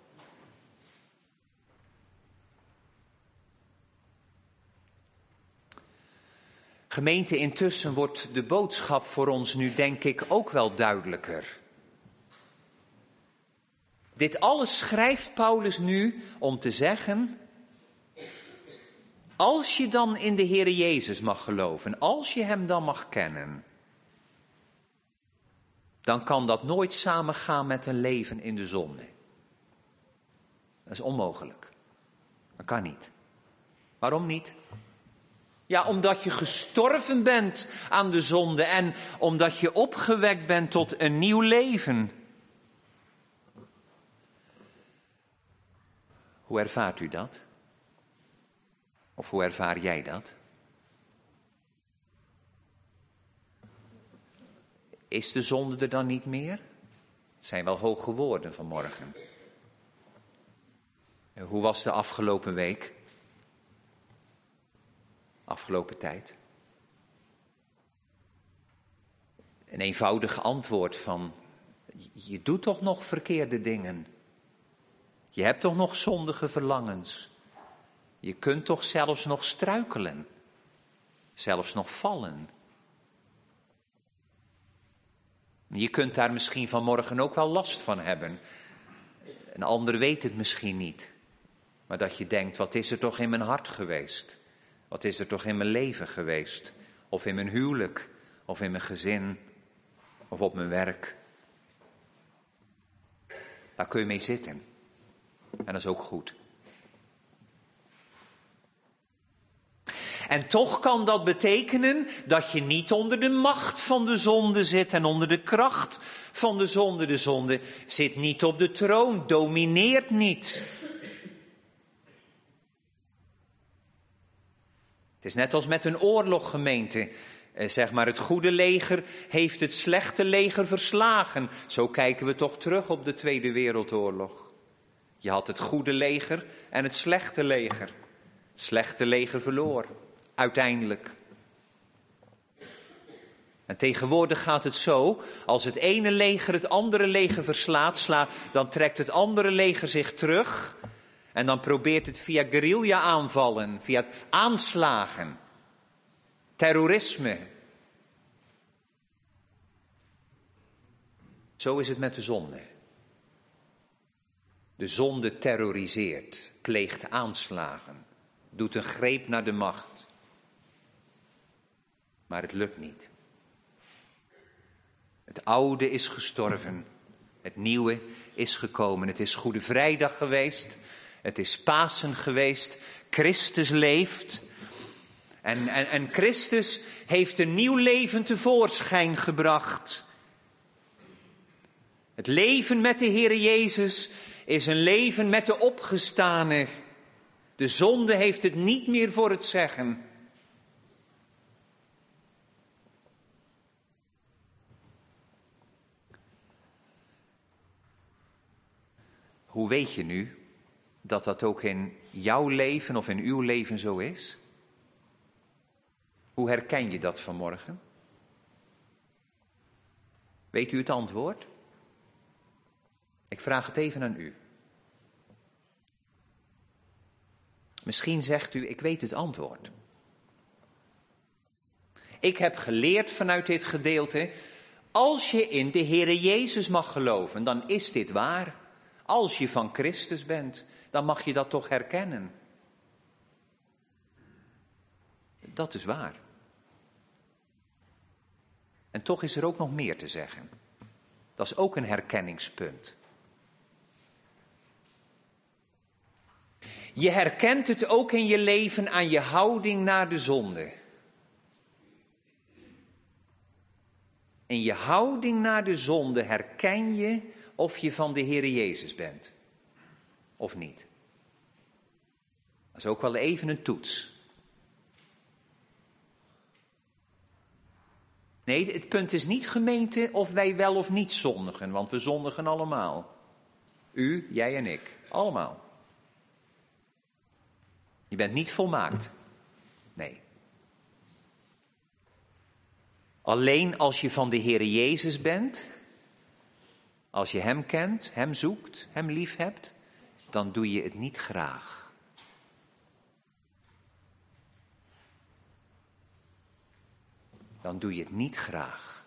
Gemeente, intussen wordt de boodschap voor ons nu denk ik ook wel duidelijker. Dit alles schrijft Paulus nu om te zeggen, als je dan in de Heere Jezus mag geloven, als je Hem dan mag kennen, dan kan dat nooit samengaan met een leven in de zonde. Dat is onmogelijk. Dat kan niet. Waarom niet? Ja, omdat je gestorven bent aan de zonde en omdat je opgewekt bent tot een nieuw leven. Hoe ervaart u dat? Of hoe ervaar jij dat? Is de zonde er dan niet meer? Het zijn wel hoge woorden vanmorgen. Hoe was de afgelopen week? Afgelopen tijd? Een eenvoudig antwoord van, je doet toch nog verkeerde dingen? Je hebt toch nog zondige verlangens? Je kunt toch zelfs nog struikelen? Zelfs nog vallen? Je kunt daar misschien vanmorgen ook wel last van hebben. Een ander weet het misschien niet. Maar dat je denkt, wat is er toch in mijn hart geweest? Wat is er toch in mijn leven geweest? Of in mijn huwelijk, of in mijn gezin, of op mijn werk. Daar kun je mee zitten. En dat is ook goed. En toch kan dat betekenen dat je niet onder de macht van de zonde zit en onder de kracht van de zonde. De zonde zit niet op de troon, domineert niet. Het is net als met een oorlog, gemeente. Eh, zeg maar, het goede leger heeft het slechte leger verslagen. Zo kijken we toch terug op de Tweede Wereldoorlog. Je had het goede leger en het slechte leger. Het slechte leger verloor, uiteindelijk. En tegenwoordig gaat het zo, als het ene leger het andere leger verslaat, sla, dan trekt het andere leger zich terug. En dan probeert het via guerrilla-aanvallen, via aanslagen, terrorisme. Zo is het met de zonde. De zonde terroriseert, pleegt aanslagen, doet een greep naar de macht. Maar het lukt niet. Het oude is gestorven, het nieuwe is gekomen. Het is Goede Vrijdag geweest, het is Pasen geweest, Christus leeft. En, en, en Christus heeft een nieuw leven tevoorschijn gebracht. Het leven met de Heere Jezus is een leven met de opgestane. De zonde heeft het niet meer voor het zeggen. Hoe weet je nu dat dat ook in jouw leven of in uw leven zo is? Hoe herken je dat vanmorgen? Weet u het antwoord? Ik vraag het even aan u. Misschien zegt u, ik weet het antwoord. Ik heb geleerd vanuit dit gedeelte, als je in de Heere Jezus mag geloven, dan is dit waar. Als je van Christus bent, dan mag je dat toch herkennen. Dat is waar. En toch is er ook nog meer te zeggen. Dat is ook een herkenningspunt. Je herkent het ook in je leven aan je houding naar de zonde. In je houding naar de zonde herken je of je van de Heere Jezus bent. Of niet. Dat is ook wel even een toets. Nee, het punt is niet, gemeente, of wij wel of niet zondigen. Want we zondigen allemaal. U, jij en ik. Allemaal. Je bent niet volmaakt. Nee. Alleen als je van de Heere Jezus bent, als je Hem kent, Hem zoekt, Hem lief hebt, dan doe je het niet graag. Dan doe je het niet graag.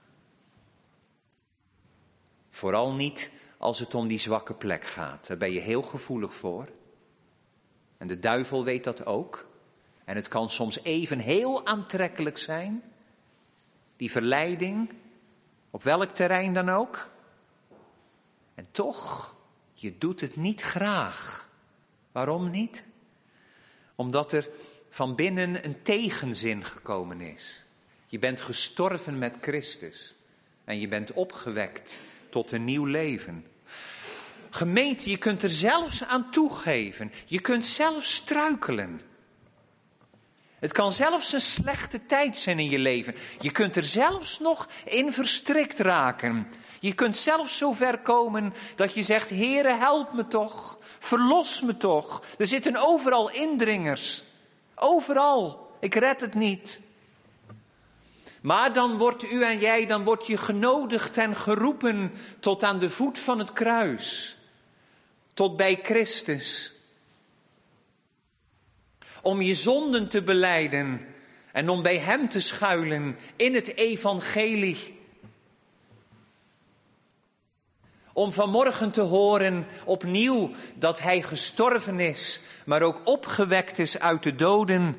Vooral niet als het om die zwakke plek gaat. Daar ben je heel gevoelig voor. En de duivel weet dat ook. En het kan soms even heel aantrekkelijk zijn. Die verleiding, op welk terrein dan ook. En toch, je doet het niet graag. Waarom niet? Omdat er van binnen een tegenzin gekomen is. Je bent gestorven met Christus. En je bent opgewekt tot een nieuw leven. Gemeente, je kunt er zelfs aan toegeven. Je kunt zelfs struikelen. Het kan zelfs een slechte tijd zijn in je leven. Je kunt er zelfs nog in verstrikt raken. Je kunt zelfs zo ver komen dat je zegt, Heere, help me toch. Verlos me toch. Er zitten overal indringers. Overal. Ik red het niet. Maar dan wordt u en jij, dan word je genodigd en geroepen tot aan de voet van het kruis. Tot bij Christus. Om je zonden te belijden en om bij Hem te schuilen in het evangelie. Om vanmorgen te horen opnieuw dat Hij gestorven is, maar ook opgewekt is uit de doden.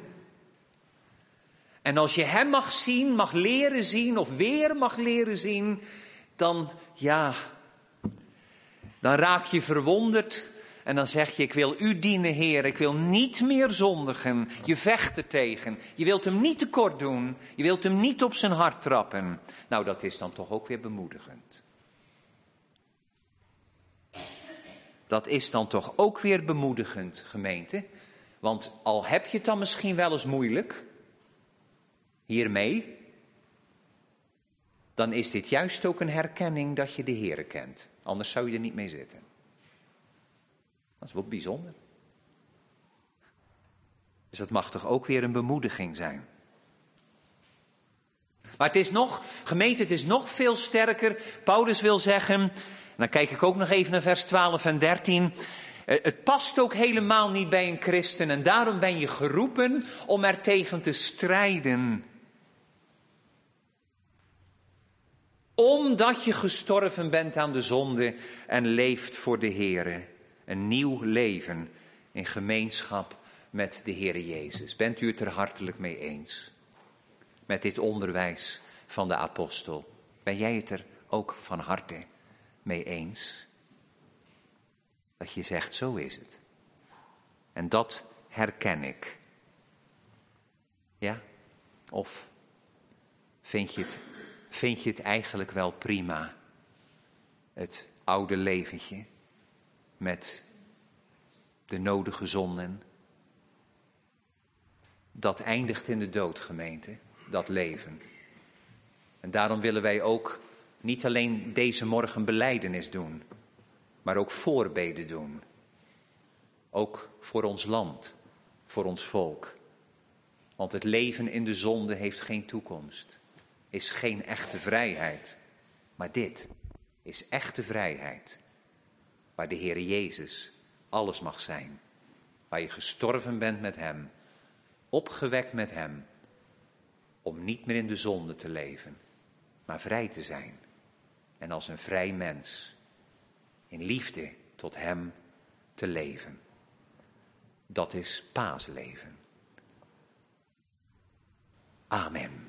En als je Hem mag zien, mag leren zien of weer mag leren zien, dan ja, dan raak je verwonderd. En dan zeg je, ik wil u dienen, Heer, ik wil niet meer zondigen. Je vecht er tegen. Je wilt hem niet tekort doen. Je wilt hem niet op zijn hart trappen. Nou, dat is dan toch ook weer bemoedigend. Dat is dan toch ook weer bemoedigend, gemeente. Want al heb je het dan misschien wel eens moeilijk, hiermee, dan is dit juist ook een herkenning dat je de Heere kent. Anders zou je er niet mee zitten. Dat is wel bijzonder. Dus dat mag toch ook weer een bemoediging zijn. Maar het is nog, gemeente, het is nog veel sterker. Paulus wil zeggen, en dan kijk ik ook nog even naar vers twaalf en dertien. Het past ook helemaal niet bij een christen en daarom ben je geroepen om er tegen te strijden. Omdat je gestorven bent aan de zonde en leeft voor de Heere. Een nieuw leven in gemeenschap met de Heere Jezus. Bent u het er hartelijk mee eens? Met dit onderwijs van de apostel. Ben jij het er ook van harte mee eens? Dat je zegt, zo is het. En dat herken ik. Ja? Of vind je het, vind je het eigenlijk wel prima? Het oude leventje met de nodige zonden. Dat eindigt in de dood, gemeente. Dat leven. En daarom willen wij ook niet alleen deze morgen belijdenis doen, maar ook voorbeden doen. Ook voor ons land, voor ons volk. Want het leven in de zonde heeft geen toekomst. Is geen echte vrijheid. Maar dit is echte vrijheid. Waar de Heere Jezus alles mag zijn. Waar je gestorven bent met hem. Opgewekt met hem. Om niet meer in de zonde te leven. Maar vrij te zijn. En als een vrij mens. In liefde tot hem te leven. Dat is paasleven. Amen.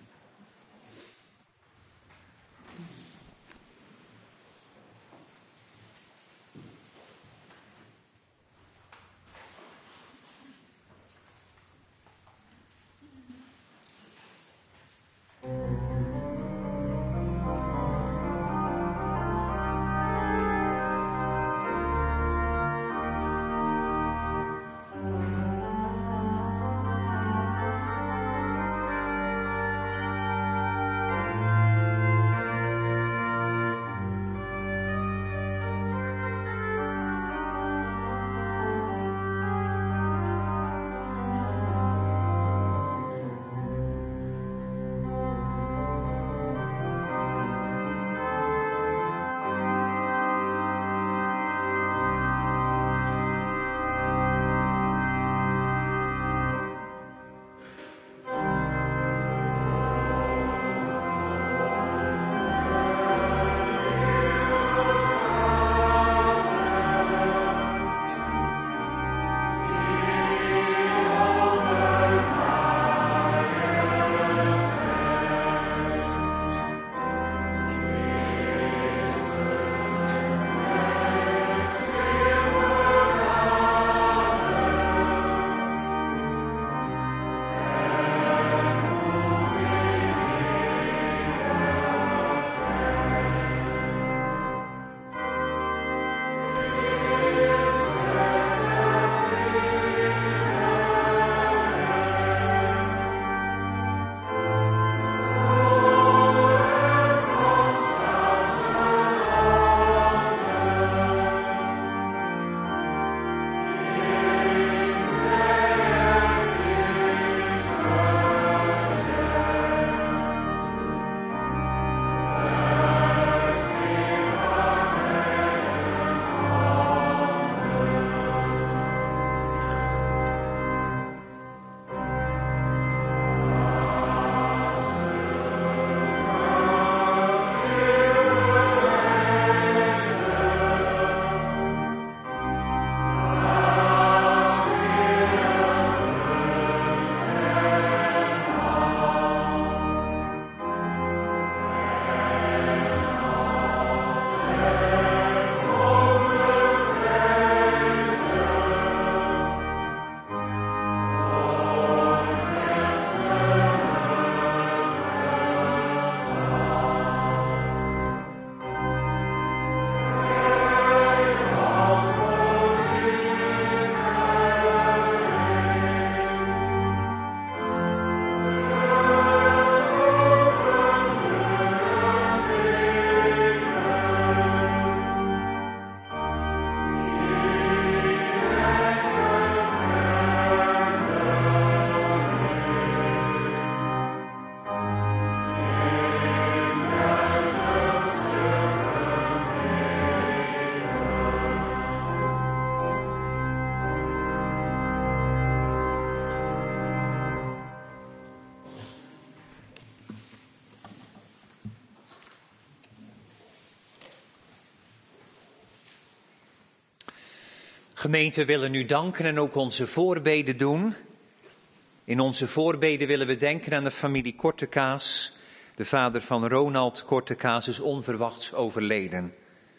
Gemeente, we willen u danken en ook onze voorbeden doen. In onze voorbeden willen we denken aan de familie Kortekaas. De vader van Ronald Kortekaas is onverwachts overleden.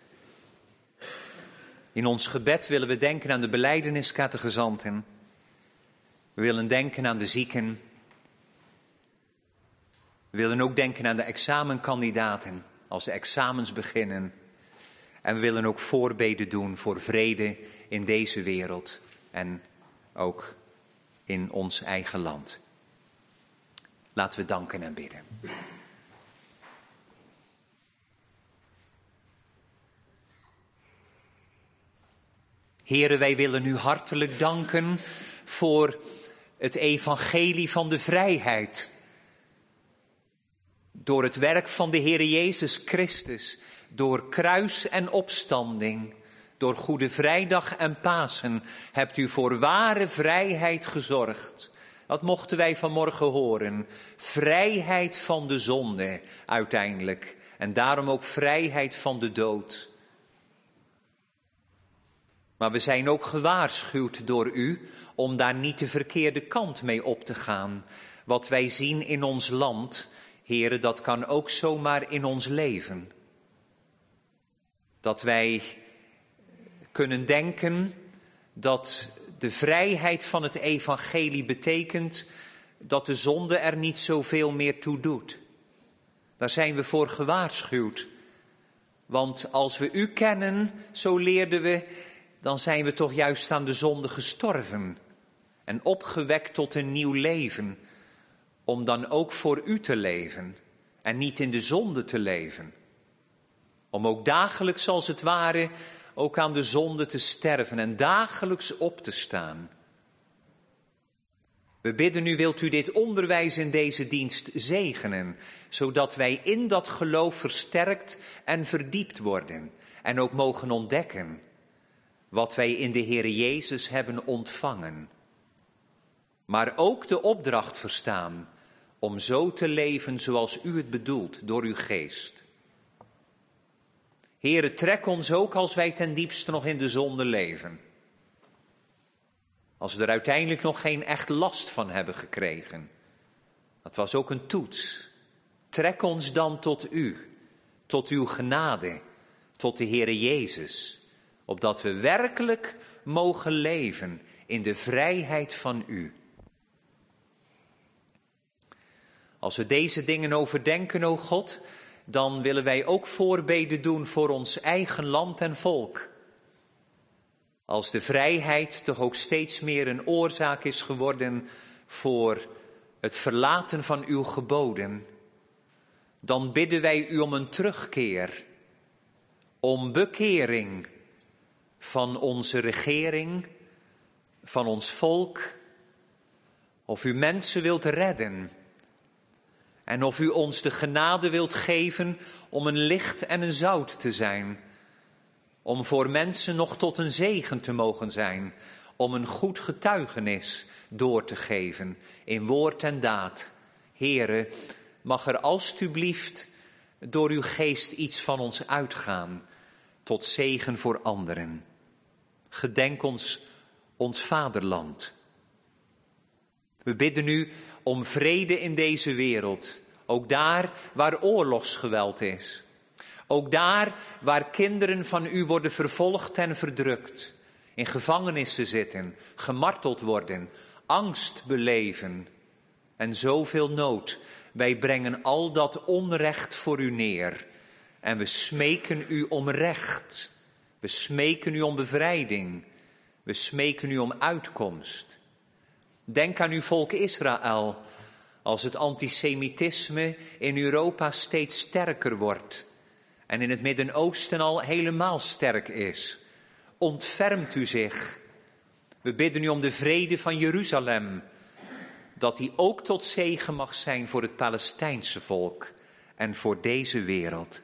In ons gebed willen we denken aan de belijdeniscatechizanten. We willen denken aan de zieken. We willen ook denken aan de examenkandidaten als de examens beginnen. En we willen ook voorbeden doen voor vrede in deze wereld en ook in ons eigen land. Laten we danken en bidden. Heren, wij willen u hartelijk danken voor het evangelie van de vrijheid. Door het werk van de Heer Jezus Christus, door kruis en opstanding, door Goede Vrijdag en Pasen, hebt u voor ware vrijheid gezorgd. Dat mochten wij vanmorgen horen. Vrijheid van de zonde uiteindelijk. En daarom ook vrijheid van de dood. Maar we zijn ook gewaarschuwd door u om daar niet de verkeerde kant mee op te gaan. Wat wij zien in ons land, heren, dat kan ook zomaar in ons leven. Dat wij kunnen denken dat de vrijheid van het evangelie betekent dat de zonde er niet zoveel meer toe doet. Daar zijn we voor gewaarschuwd. Want als we u kennen, zo leerden we, dan zijn we toch juist aan de zonde gestorven. En opgewekt tot een nieuw leven. Om dan ook voor u te leven. En niet in de zonde te leven. Om ook dagelijks als het ware ook aan de zonde te sterven en dagelijks op te staan. We bidden u, wilt u dit onderwijs in deze dienst zegenen, zodat wij in dat geloof versterkt en verdiept worden en ook mogen ontdekken wat wij in de Heere Jezus hebben ontvangen. Maar ook de opdracht verstaan om zo te leven zoals u het bedoelt door uw geest. Heere, trek ons ook als wij ten diepste nog in de zonde leven. Als we er uiteindelijk nog geen echt last van hebben gekregen. Dat was ook een toets. Trek ons dan tot u, tot uw genade, tot de Heere Jezus. Opdat we werkelijk mogen leven in de vrijheid van u. Als we deze dingen overdenken, o God, dan willen wij ook voorbeden doen voor ons eigen land en volk. Als de vrijheid toch ook steeds meer een oorzaak is geworden voor het verlaten van uw geboden, dan bidden wij u om een terugkeer, om bekering van onze regering, van ons volk, of u mensen wilt redden. En of u ons de genade wilt geven om een licht en een zout te zijn. Om voor mensen nog tot een zegen te mogen zijn. Om een goed getuigenis door te geven in woord en daad. Heere, mag er alstublieft door uw geest iets van ons uitgaan. Tot zegen voor anderen. Gedenk ons, ons vaderland. We bidden u om vrede in deze wereld. Ook daar waar oorlogsgeweld is. Ook daar waar kinderen van u worden vervolgd en verdrukt. In gevangenissen zitten, gemarteld worden, angst beleven. En zoveel nood. Wij brengen al dat onrecht voor u neer. En we smeken u om recht. We smeken u om bevrijding. We smeken u om uitkomst. Denk aan uw volk Israël, als het antisemitisme in Europa steeds sterker wordt en in het Midden-Oosten al helemaal sterk is. Ontfermt u zich. We bidden u om de vrede van Jeruzalem, dat die ook tot zegen mag zijn voor het Palestijnse volk en voor deze wereld.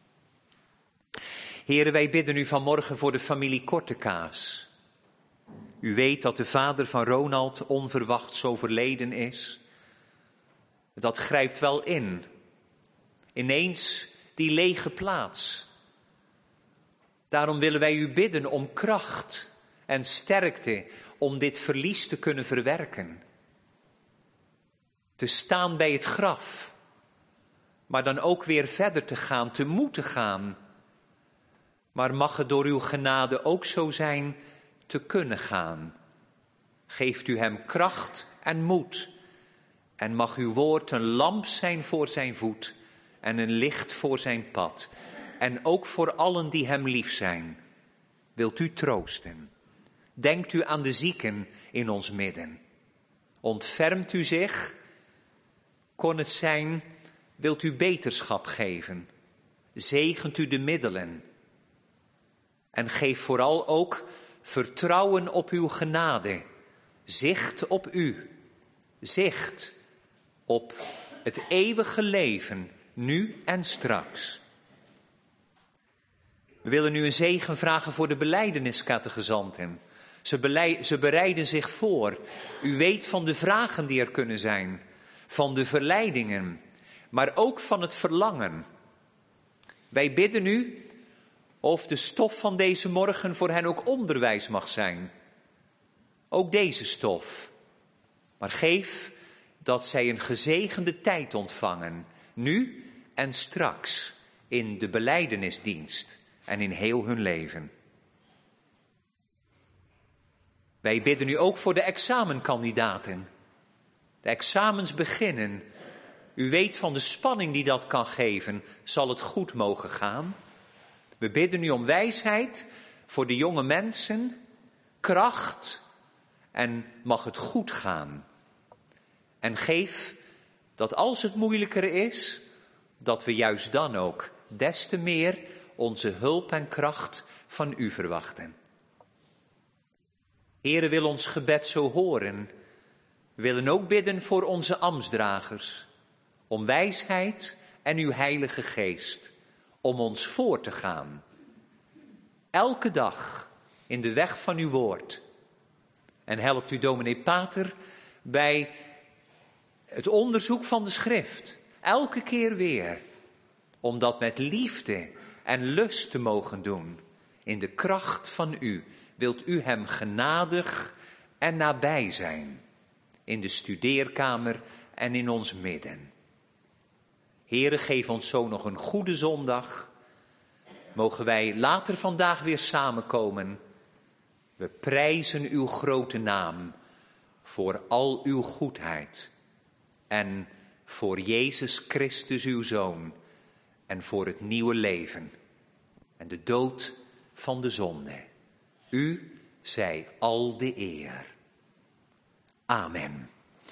Heren, wij bidden u vanmorgen voor de familie Kortekaas. U weet dat de vader van Ronald onverwachts overleden is. Dat grijpt wel in. Ineens die lege plaats. Daarom willen wij u bidden om kracht en sterkte om dit verlies te kunnen verwerken. Te staan bij het graf, maar dan ook weer verder te gaan, te moeten gaan. Maar mag het door uw genade ook zo zijn te kunnen gaan. Geeft u hem kracht en moed. En mag uw woord een lamp zijn voor zijn voet en een licht voor zijn pad. En ook voor allen die hem lief zijn. Wilt u troosten. Denkt u aan de zieken in ons midden. Ontfermt u zich. Kon het zijn, wilt u beterschap geven. Zegent u de middelen. En geef vooral ook vertrouwen op uw genade. Zicht op u. Zicht op het eeuwige leven, nu en straks. We willen nu een zegen vragen voor de belijdeniscatechizanten. Ze, beleid, ze bereiden zich voor. U weet van de vragen die er kunnen zijn. Van de verleidingen. Maar ook van het verlangen. Wij bidden u of de stof van deze morgen voor hen ook onderwijs mag zijn. Ook deze stof. Maar geef dat zij een gezegende tijd ontvangen. Nu en straks in de belijdenisdienst en in heel hun leven. Wij bidden u ook voor de examenkandidaten. De examens beginnen. U weet van de spanning die dat kan geven. Zal het goed mogen gaan? We bidden u om wijsheid voor de jonge mensen, kracht en mag het goed gaan. En geef dat als het moeilijker is, dat we juist dan ook des te meer onze hulp en kracht van u verwachten. Heere, wil ons gebed zo horen. We willen ook bidden voor onze ambtsdragers, om wijsheid en uw Heilige Geest, om ons voor te gaan. Elke dag in de weg van uw woord. En helpt u dominee Pater bij het onderzoek van de schrift. Elke keer weer. Om dat met liefde en lust te mogen doen. In de kracht van u wilt u hem genadig en nabij zijn. In de studeerkamer en in ons midden. Heere, geef ons zo nog een goede zondag. Mogen wij later vandaag weer samenkomen. We prijzen uw grote naam voor al uw goedheid. En voor Jezus Christus uw Zoon. En voor het nieuwe leven. En de dood van de zonde. U zij al de eer. Amen.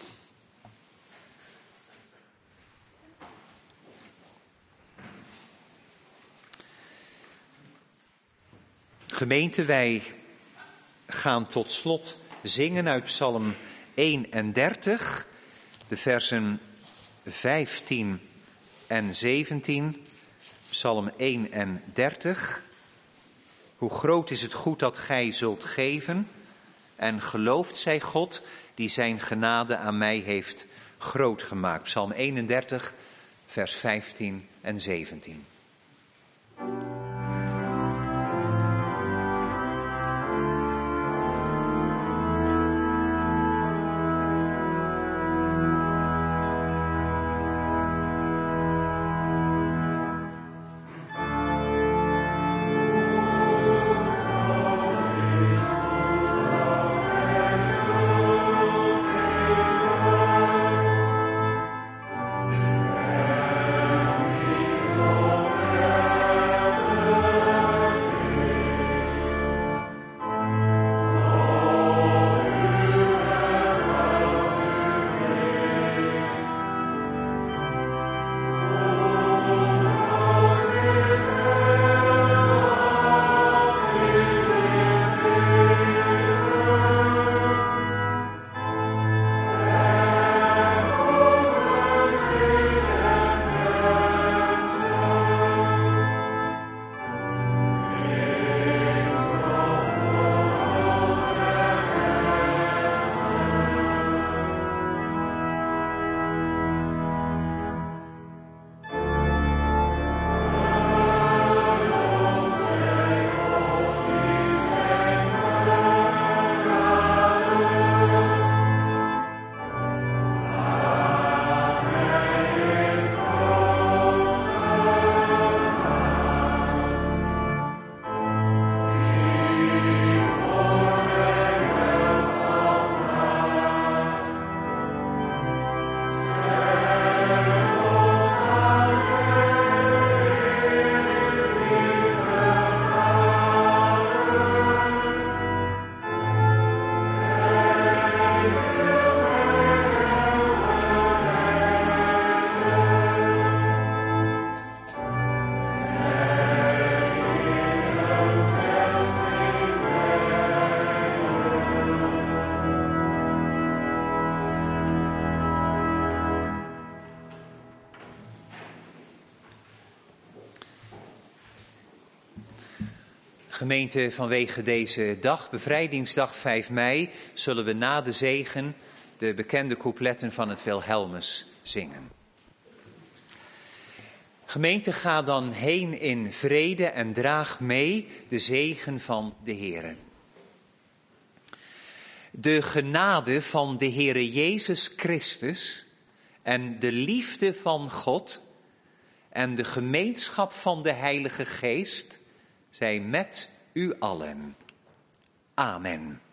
Gemeente, wij gaan tot slot zingen uit Psalm eenendertig, de versen vijftien en zeventien. Psalm eenendertig. Hoe groot is het goed dat gij zult geven, en gelooft zij God die zijn genade aan mij heeft groot gemaakt. Psalm eenendertig, vers vijftien en zeventien. Gemeente, vanwege deze dag, bevrijdingsdag vijf mei, zullen we na de zegen de bekende coupletten van het Wilhelmus zingen. Gemeente, ga dan heen in vrede en draag mee de zegen van de Heere. De genade van de Heere Jezus Christus en de liefde van God en de gemeenschap van de Heilige Geest zij met u allen. Amen.